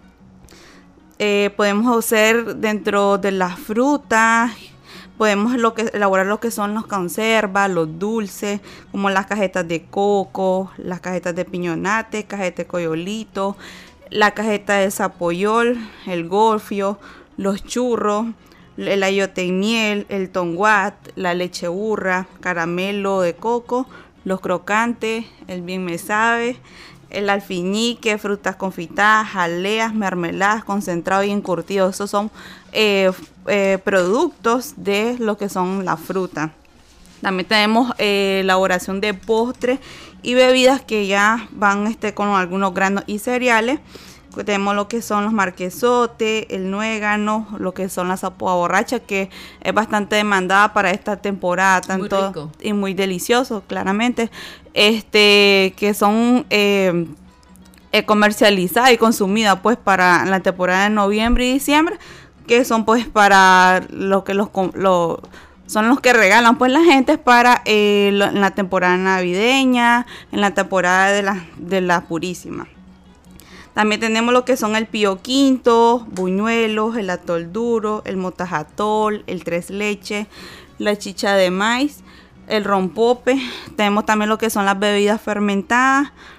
Podemos hacer dentro de las frutas, podemos elaborar lo que son las conservas, los dulces, como las cajetas de coco, las cajetas de piñonate, cajetas de coyolito, la cajeta de zapoyol, el gofio, los churros, el ayote y miel, el tonguat, la leche burra, caramelo de coco, los crocantes, el bien me sabe, el alfiñique, frutas confitadas, jaleas, mermeladas, concentrado y encurtido. Esos son productos de lo que son la fruta. También tenemos elaboración de postres y bebidas que ya van con algunos granos y cereales. Tenemos lo que son los marquesotes, el nuégano, lo que son la zapoa borracha, que es bastante demandada para esta temporada, tanto muy rico y muy delicioso, claramente, que son comercializadas y consumidas pues para la temporada de noviembre y diciembre, que son pues para lo que son los que regalan pues la gente para en la temporada navideña, en la temporada de la Purísima. También tenemos lo que son el pío quinto, buñuelos, el atol duro, el motajatol, el tres leche, la chicha de maíz, el rompope. Tenemos también lo que son las bebidas fermentadas,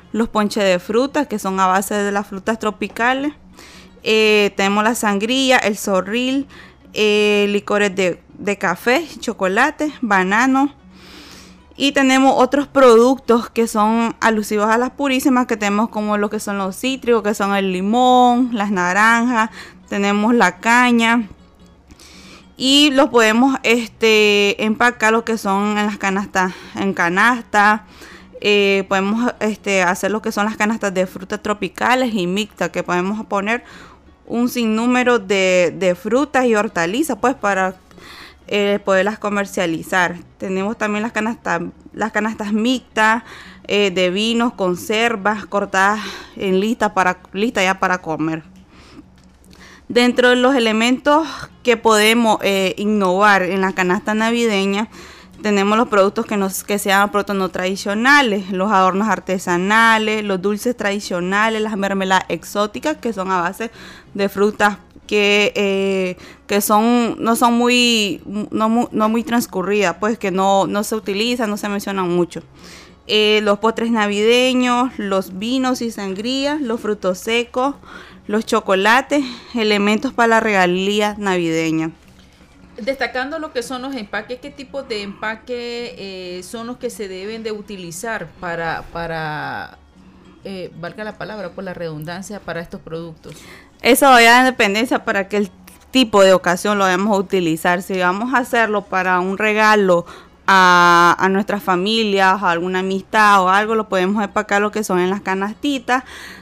los ponches de frutas, que son a base de las frutas tropicales. Tenemos la sangría, el zorril, licores de café, chocolate, banano. Y tenemos otros productos que son alusivos a las purísimas, que tenemos como lo que son los cítricos, que son el limón, las naranjas, tenemos la caña. Y los podemos empacar lo que son en las canastas, en canasta. Podemos hacer lo que son las canastas de frutas tropicales y mixtas, que podemos poner un sinnúmero de frutas y hortalizas, pues, para poderlas comercializar. Tenemos también las canastas mixtas de vinos, conservas cortadas en lista ya para comer. Dentro de los elementos que podemos innovar en la canasta navideña, tenemos los productos que se llaman productos no tradicionales, los adornos artesanales, los dulces tradicionales, las mermeladas exóticas, que son a base de frutas que no son muy transcurridas, pues, que no se utilizan, no se mencionan mucho. Los postres navideños, los vinos y sangrías, los frutos secos, los chocolates, elementos para la regalía navideña. Destacando lo que son los empaques, ¿qué tipo de empaque son los que se deben de utilizar para valga la palabra, por la redundancia, para estos productos? Eso va a dependencia para qué tipo de ocasión lo vamos a utilizar. Si vamos a hacerlo para un regalo a nuestras familias, a alguna amistad o algo, lo podemos empacar lo que son en las canastitas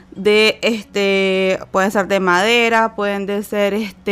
pueden ser de madera, pueden de ser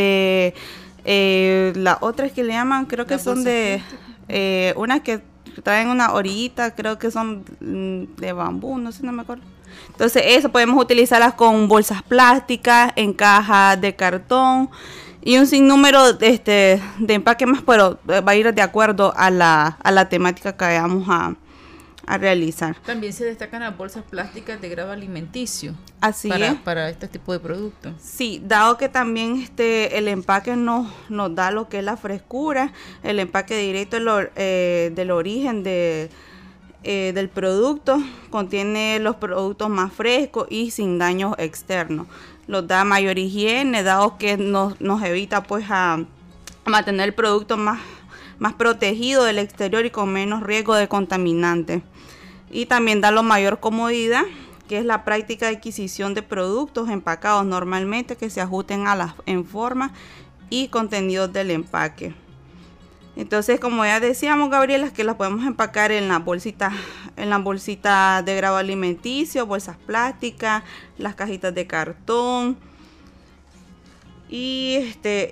las otras que le llaman, creo que son de unas que traen una orillita, creo que son de bambú, no sé, no me acuerdo. Entonces eso podemos utilizarlas con bolsas plásticas, en cajas de cartón y un sinnúmero de empaque más, pero va a ir de acuerdo a la temática que vayamos a realizar. También se destacan las bolsas plásticas de grado alimenticio. Así para este tipo de productos. Sí, dado que también el empaque nos da lo que es la frescura, el empaque directo del origen del producto, contiene los productos más frescos y sin daños externos. Nos da mayor higiene, dado que nos evita, pues, a mantener el producto más protegido del exterior y con menos riesgo de contaminantes. Y también da la mayor comodidad, que es la práctica de adquisición de productos empacados normalmente que se ajusten en forma y contenidos del empaque. Entonces, como ya decíamos, Gabriela, que las podemos empacar en la bolsita de grado alimenticio, bolsas plásticas, las cajitas de cartón y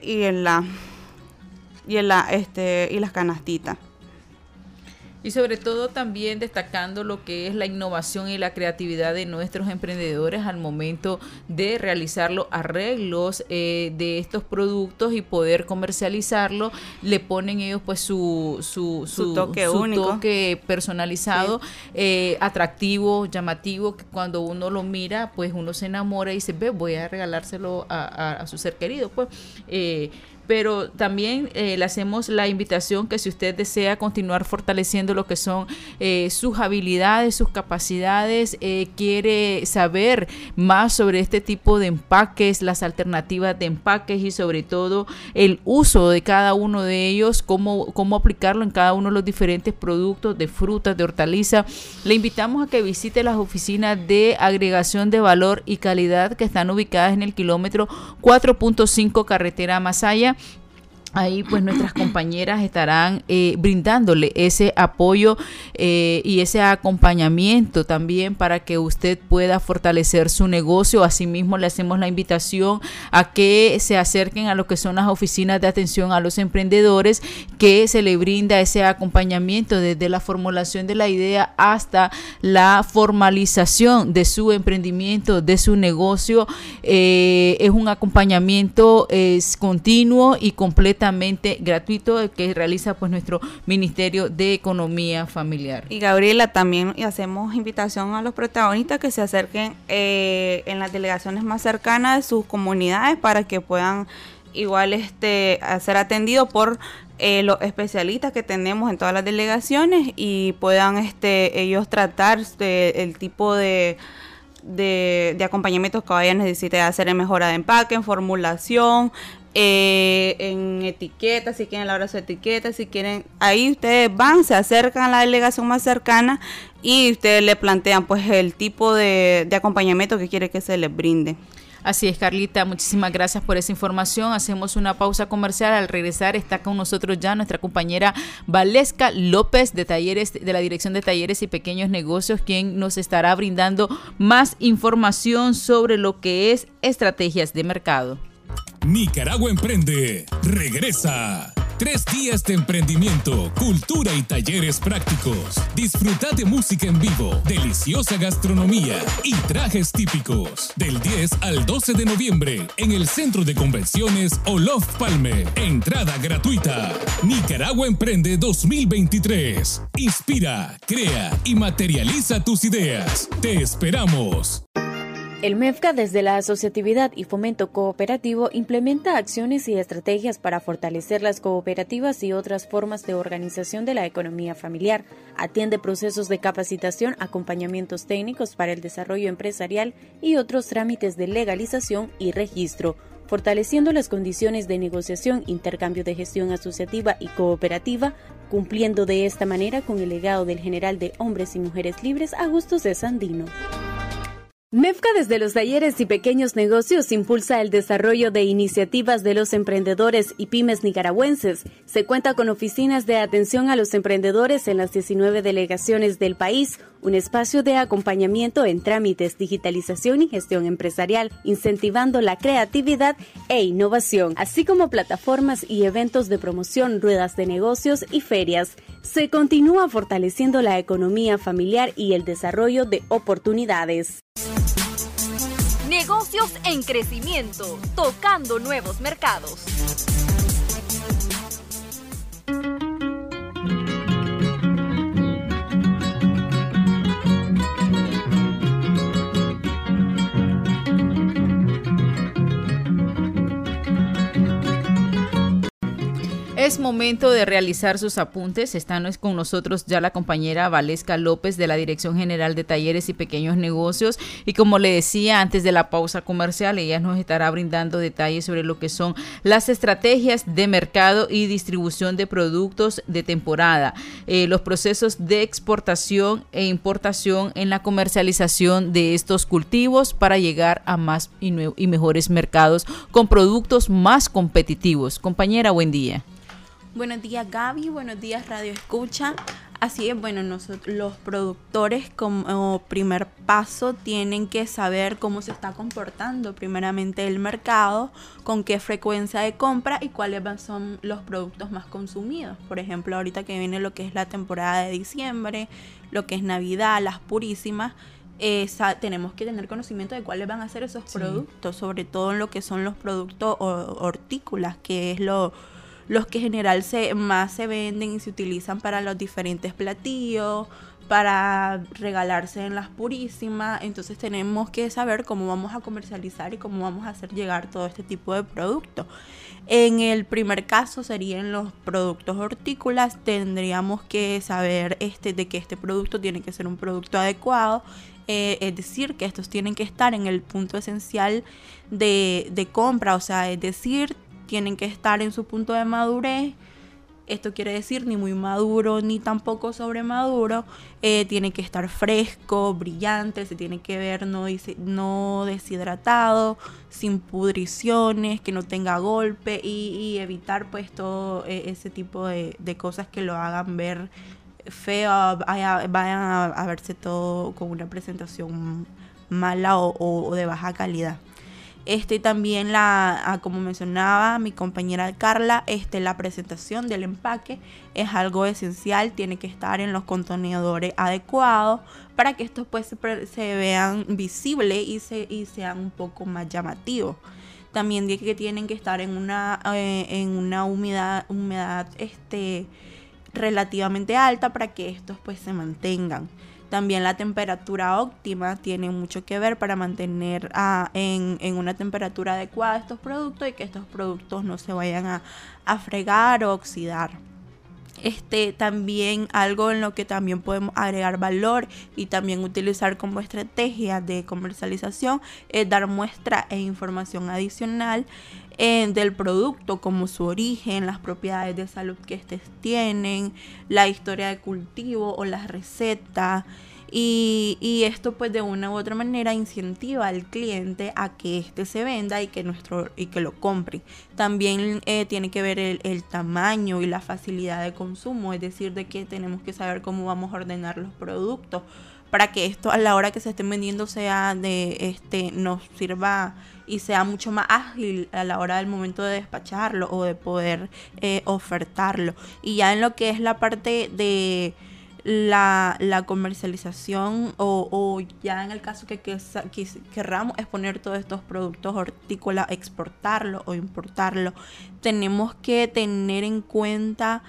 las canastitas. Y sobre todo también destacando lo que es la innovación y la creatividad de nuestros emprendedores al momento de realizar los arreglos de estos productos y poder comercializarlo. Le ponen ellos, pues, su toque único, toque personalizado, sí, atractivo, llamativo, que cuando uno lo mira, pues uno se enamora y dice, voy a regalárselo a su ser querido, pues. Pero también le hacemos la invitación que si usted desea continuar fortaleciendo lo que son sus habilidades, sus capacidades, quiere saber más sobre este tipo de empaques, las alternativas de empaques y sobre todo el uso de cada uno de ellos, cómo aplicarlo en cada uno de los diferentes productos de frutas, de hortalizas, le invitamos a que visite las oficinas de agregación de valor y calidad que están ubicadas en el kilómetro 4.5 carretera Masaya. Ahí, pues, nuestras compañeras estarán brindándole ese apoyo y ese acompañamiento también para que usted pueda fortalecer su negocio. Asimismo, le hacemos la invitación a que se acerquen a lo que son las oficinas de atención a los emprendedores, que se le brinda ese acompañamiento desde la formulación de la idea hasta la formalización de su emprendimiento, de su negocio. Es un acompañamiento continuo y completamente gratuito que realiza, pues, nuestro Ministerio de Economía Familiar. Y Gabriela, también hacemos invitación a los protagonistas que se acerquen en las delegaciones más cercanas de sus comunidades para que puedan igual a ser atendido por los especialistas que tenemos en todas las delegaciones y puedan ellos tratar el tipo de acompañamientos que vayan a necesitar hacer en mejora de empaque, en formulación, en etiqueta, si quieren elaborar su etiqueta, si quieren, ahí ustedes se acercan a la delegación más cercana y ustedes le plantean pues el tipo de acompañamiento que quiere que se les brinde. Así es, Carlita, muchísimas gracias por esa información. Hacemos una pausa comercial. Al regresar está con nosotros ya nuestra compañera Valesca López de la Dirección de Talleres y Pequeños Negocios, quien nos estará brindando más información sobre lo que es estrategias de mercado. Nicaragua Emprende regresa. 3 días de emprendimiento, cultura y talleres prácticos. Disfruta de música en vivo, deliciosa gastronomía y trajes típicos. Del 10 al 12 de noviembre en el Centro de Convenciones Olof Palme. Entrada gratuita. Nicaragua Emprende 2023. Inspira, crea y materializa tus ideas. Te esperamos. El MEFCA, desde la asociatividad y fomento cooperativo, implementa acciones y estrategias para fortalecer las cooperativas y otras formas de organización de la economía familiar. Atiende procesos de capacitación, acompañamientos técnicos para el desarrollo empresarial y otros trámites de legalización y registro, fortaleciendo las condiciones de negociación, intercambio de gestión asociativa y cooperativa, cumpliendo de esta manera con el legado del general de Hombres y Mujeres Libres, Augusto C. Sandino. MEFCA, desde los talleres y pequeños negocios, impulsa el desarrollo de iniciativas de los emprendedores y pymes nicaragüenses. Se cuenta con oficinas de atención a los emprendedores en las 19 delegaciones del país, un espacio de acompañamiento en trámites, digitalización y gestión empresarial, incentivando la creatividad e innovación, así como plataformas y eventos de promoción, ruedas de negocios y ferias. Se continúa fortaleciendo la economía familiar y el desarrollo de oportunidades. Negocios en crecimiento, tocando nuevos mercados. Es momento de realizar sus apuntes. Está con nosotros ya la compañera Valesca López de la Dirección General de Talleres y Pequeños Negocios. Y como le decía antes de la pausa comercial, ella nos estará brindando detalles sobre lo que son las estrategias de mercado y distribución de productos de temporada, los procesos de exportación e importación en la comercialización de estos cultivos para llegar a más y mejores mercados con productos más competitivos. Compañera, buen día. Buenos días, Gaby. Buenos días, Radio Escucha. Así es, bueno, nosotros los productores como primer paso tienen que saber cómo se está comportando primeramente el mercado, con qué frecuencia de compra y cuáles son los productos más consumidos. Por ejemplo, ahorita que viene lo que es la temporada de diciembre, lo que es Navidad, las Purísimas, tenemos que tener conocimiento de cuáles van a ser esos productos, sobre todo en lo que son los productos hortícolas, que es los que en general más se venden y se utilizan para los diferentes platillos, para regalarse en las Purísimas. Entonces tenemos que saber cómo vamos a comercializar y cómo vamos a hacer llegar todo este tipo de productos. En el primer caso serían los productos hortícolas. Tendríamos que saber de que este producto tiene que ser un producto adecuado, es decir, que estos tienen que estar en el punto esencial de compra, o sea, es decir, tienen que estar en su punto de madurez. Esto quiere decir ni muy maduro ni tampoco sobremaduro. Tiene que estar fresco, brillante, se tiene que ver no deshidratado, sin pudriciones, que no tenga golpe y evitar pues todo ese tipo de cosas que lo hagan ver feo, vayan a verse todo con una presentación mala o de baja calidad. También como mencionaba mi compañera Carla, la presentación del empaque es algo esencial, tiene que estar en los contenedores adecuados para que estos pues se vean visibles y sean un poco más llamativos. También que tienen que estar en una humedad relativamente alta para que estos pues se mantengan. También la temperatura óptima tiene mucho que ver para mantener en una temperatura adecuada estos productos y que estos productos no se vayan a fregar o oxidar. También algo en lo que también podemos agregar valor y también utilizar como estrategia de comercialización es dar muestra e información adicional del producto, como su origen, las propiedades de salud que estos tienen, la historia de cultivo o las recetas. Y esto pues de una u otra manera incentiva al cliente a que se venda y que lo compre. También tiene que ver el tamaño y la facilidad de consumo, es decir, de que tenemos que saber cómo vamos a ordenar los productos para que esto a la hora que se estén vendiendo nos sirva y sea mucho más ágil a la hora del momento de despacharlo o de poder ofertarlo. Y ya en lo que es la parte de la comercialización o ya en el caso que querramos exponer todos estos productos hortícolas, exportarlo o importarlo, tenemos que tener en cuenta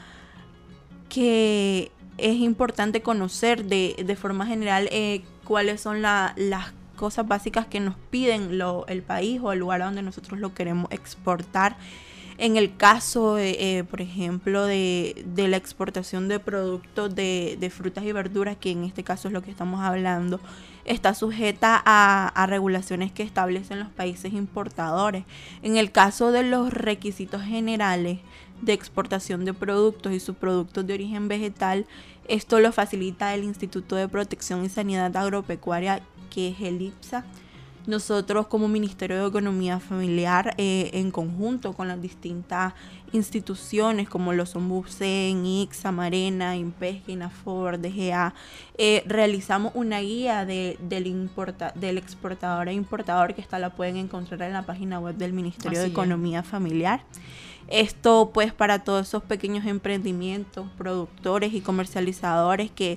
que es importante conocer de forma general cuáles son las cosas básicas que nos piden el país o el lugar a donde nosotros lo queremos exportar. En el caso, por ejemplo, de la exportación de productos de frutas y verduras, que en este caso es lo que estamos hablando, está sujeta a regulaciones que establecen los países importadores. En el caso de los requisitos generales de exportación de productos y subproductos de origen vegetal, esto lo facilita el Instituto de Protección y Sanidad Agropecuaria, que es el IPSA. Nosotros como Ministerio de Economía Familiar, en conjunto con las distintas instituciones como lo son BUCEN, ICSA, Marena, INPESC, INAFOR, DGA, realizamos una guía del exportador e importador, que la pueden encontrar en la página web del Ministerio de Economía Familiar. Esto pues para todos esos pequeños emprendimientos, productores y comercializadores que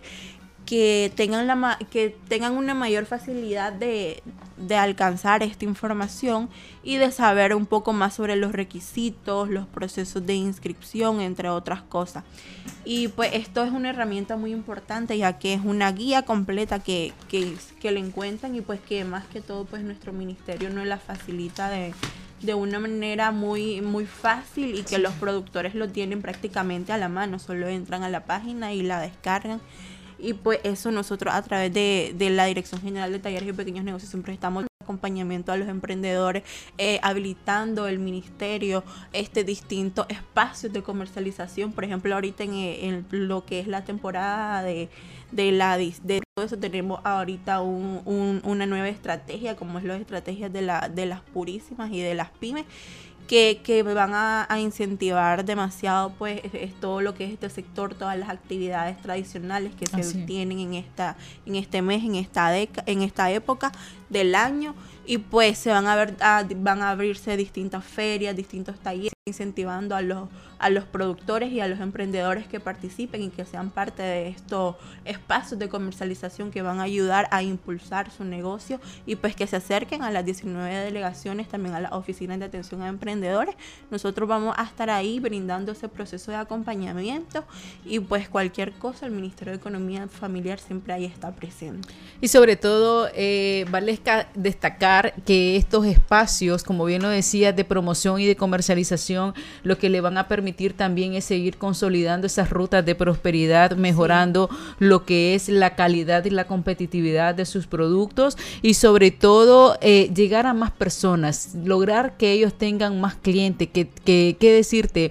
tengan una mayor facilidad de alcanzar esta información y de saber un poco más sobre los requisitos, los procesos de inscripción, entre otras cosas. Y pues esto es una herramienta muy importante, ya que es una guía completa que le encuentran y pues que más que todo pues nuestro ministerio nos la facilita de una manera muy, muy fácil y que los productores lo tienen prácticamente a la mano, solo entran a la página y la descargan. Y pues eso nosotros a través de la Dirección General de Talleres y Pequeños Negocios siempre estamos dando acompañamiento a los emprendedores, habilitando el ministerio distintos espacios de comercialización. Por ejemplo, ahorita en lo que es la temporada de todo eso, tenemos ahorita una nueva estrategia, como es las estrategias de las purísimas y de las pymes, que van a incentivar demasiado pues es todo lo que es este sector, todas las actividades tradicionales que se tienen en este mes, en esta época del año, y pues van a abrirse distintas ferias, distintos talleres, incentivando a los productores y a los emprendedores que participen y que sean parte de estos espacios de comercialización que van a ayudar a impulsar su negocio, y pues que se acerquen a las 19 delegaciones, también a las oficinas de atención a emprendedores. Nosotros vamos a estar ahí brindando ese proceso de acompañamiento, y pues cualquier cosa el Ministerio de Economía Familiar siempre ahí está presente. Y sobre todo vale destacar que estos espacios, como bien lo decías, de promoción y de comercialización, lo que le van a permitir también es seguir consolidando esas rutas de prosperidad, mejorando lo que es la calidad y la competitividad de sus productos, y sobre todo llegar a más personas, lograr que ellos tengan más clientes, que decirte,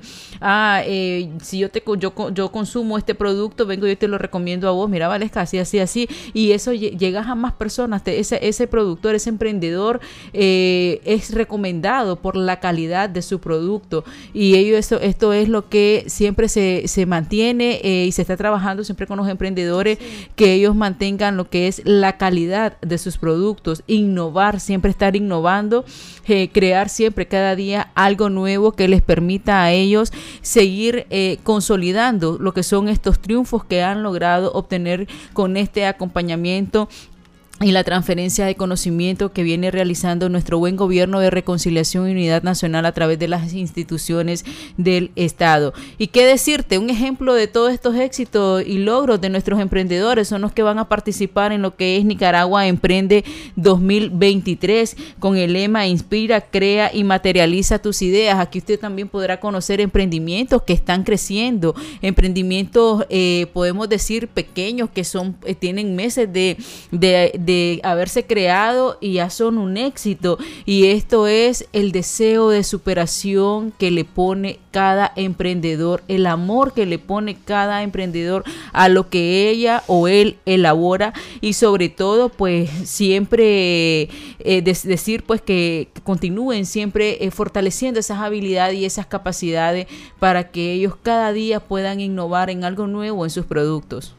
si yo consumo este producto, vengo yo te lo recomiendo a vos, mira, Valesca, así, y eso llegas a más personas, ese productor, ese emprendedor es recomendado por la calidad de su producto, y esto es lo que siempre se mantiene y se está trabajando siempre con los emprendedores, que ellos mantengan lo que es la calidad de sus productos, innovar, siempre estar innovando, crear siempre cada día algo nuevo que les permita a ellos seguir consolidando lo que son estos triunfos que han logrado obtener con este acompañamiento y la transferencia de conocimiento que viene realizando nuestro buen gobierno de reconciliación y unidad nacional a través de las instituciones del Estado. Y qué decirte, un ejemplo de todos estos éxitos y logros de nuestros emprendedores son los que van a participar en lo que es Nicaragua Emprende 2023 con el lema Inspira, crea y materializa tus ideas. Aquí usted también podrá conocer emprendimientos que están creciendo, emprendimientos podemos decir pequeños que son tienen meses de haberse creado y ya son un éxito, y esto es el deseo de superación que le pone cada emprendedor, el amor que le pone cada emprendedor a lo que ella o él elabora, y sobre todo pues siempre decir pues que continúen siempre fortaleciendo esas habilidades y esas capacidades para que ellos cada día puedan innovar en algo nuevo en sus productos.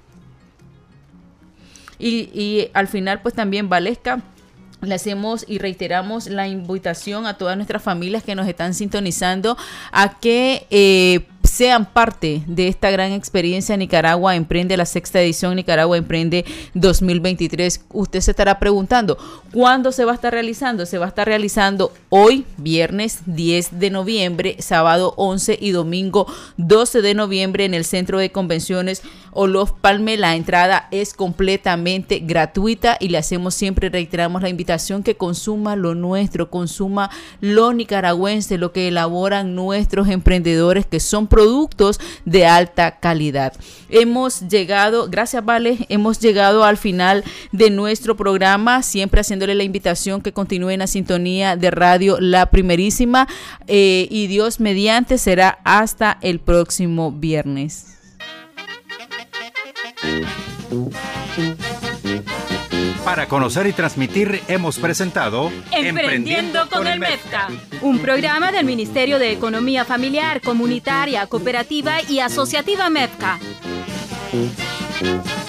Y al final pues también, Valesca, le hacemos y reiteramos la invitación a todas nuestras familias que nos están sintonizando a que sean parte de esta gran experiencia Nicaragua Emprende, la 6ª edición Nicaragua Emprende 2023. Usted se estará preguntando, ¿cuándo se va a estar realizando? Se va a estar realizando hoy, viernes 10 de noviembre, sábado 11 y domingo 12 de noviembre en el Centro de Convenciones Olof Palme. La entrada es completamente gratuita y le hacemos siempre, reiteramos la invitación que consuma lo nuestro, consuma lo nicaragüense, lo que elaboran nuestros emprendedores, que son productos de alta calidad. Hemos llegado, gracias Vale, hemos llegado al final de nuestro programa, siempre haciéndole la invitación que continúen a sintonía de Radio La Primerísima, y Dios mediante será hasta el próximo viernes. Para conocer y transmitir hemos presentado Emprendiendo con el MEFCA, un programa del Ministerio de Economía Familiar, Comunitaria, Cooperativa y Asociativa MEFCA.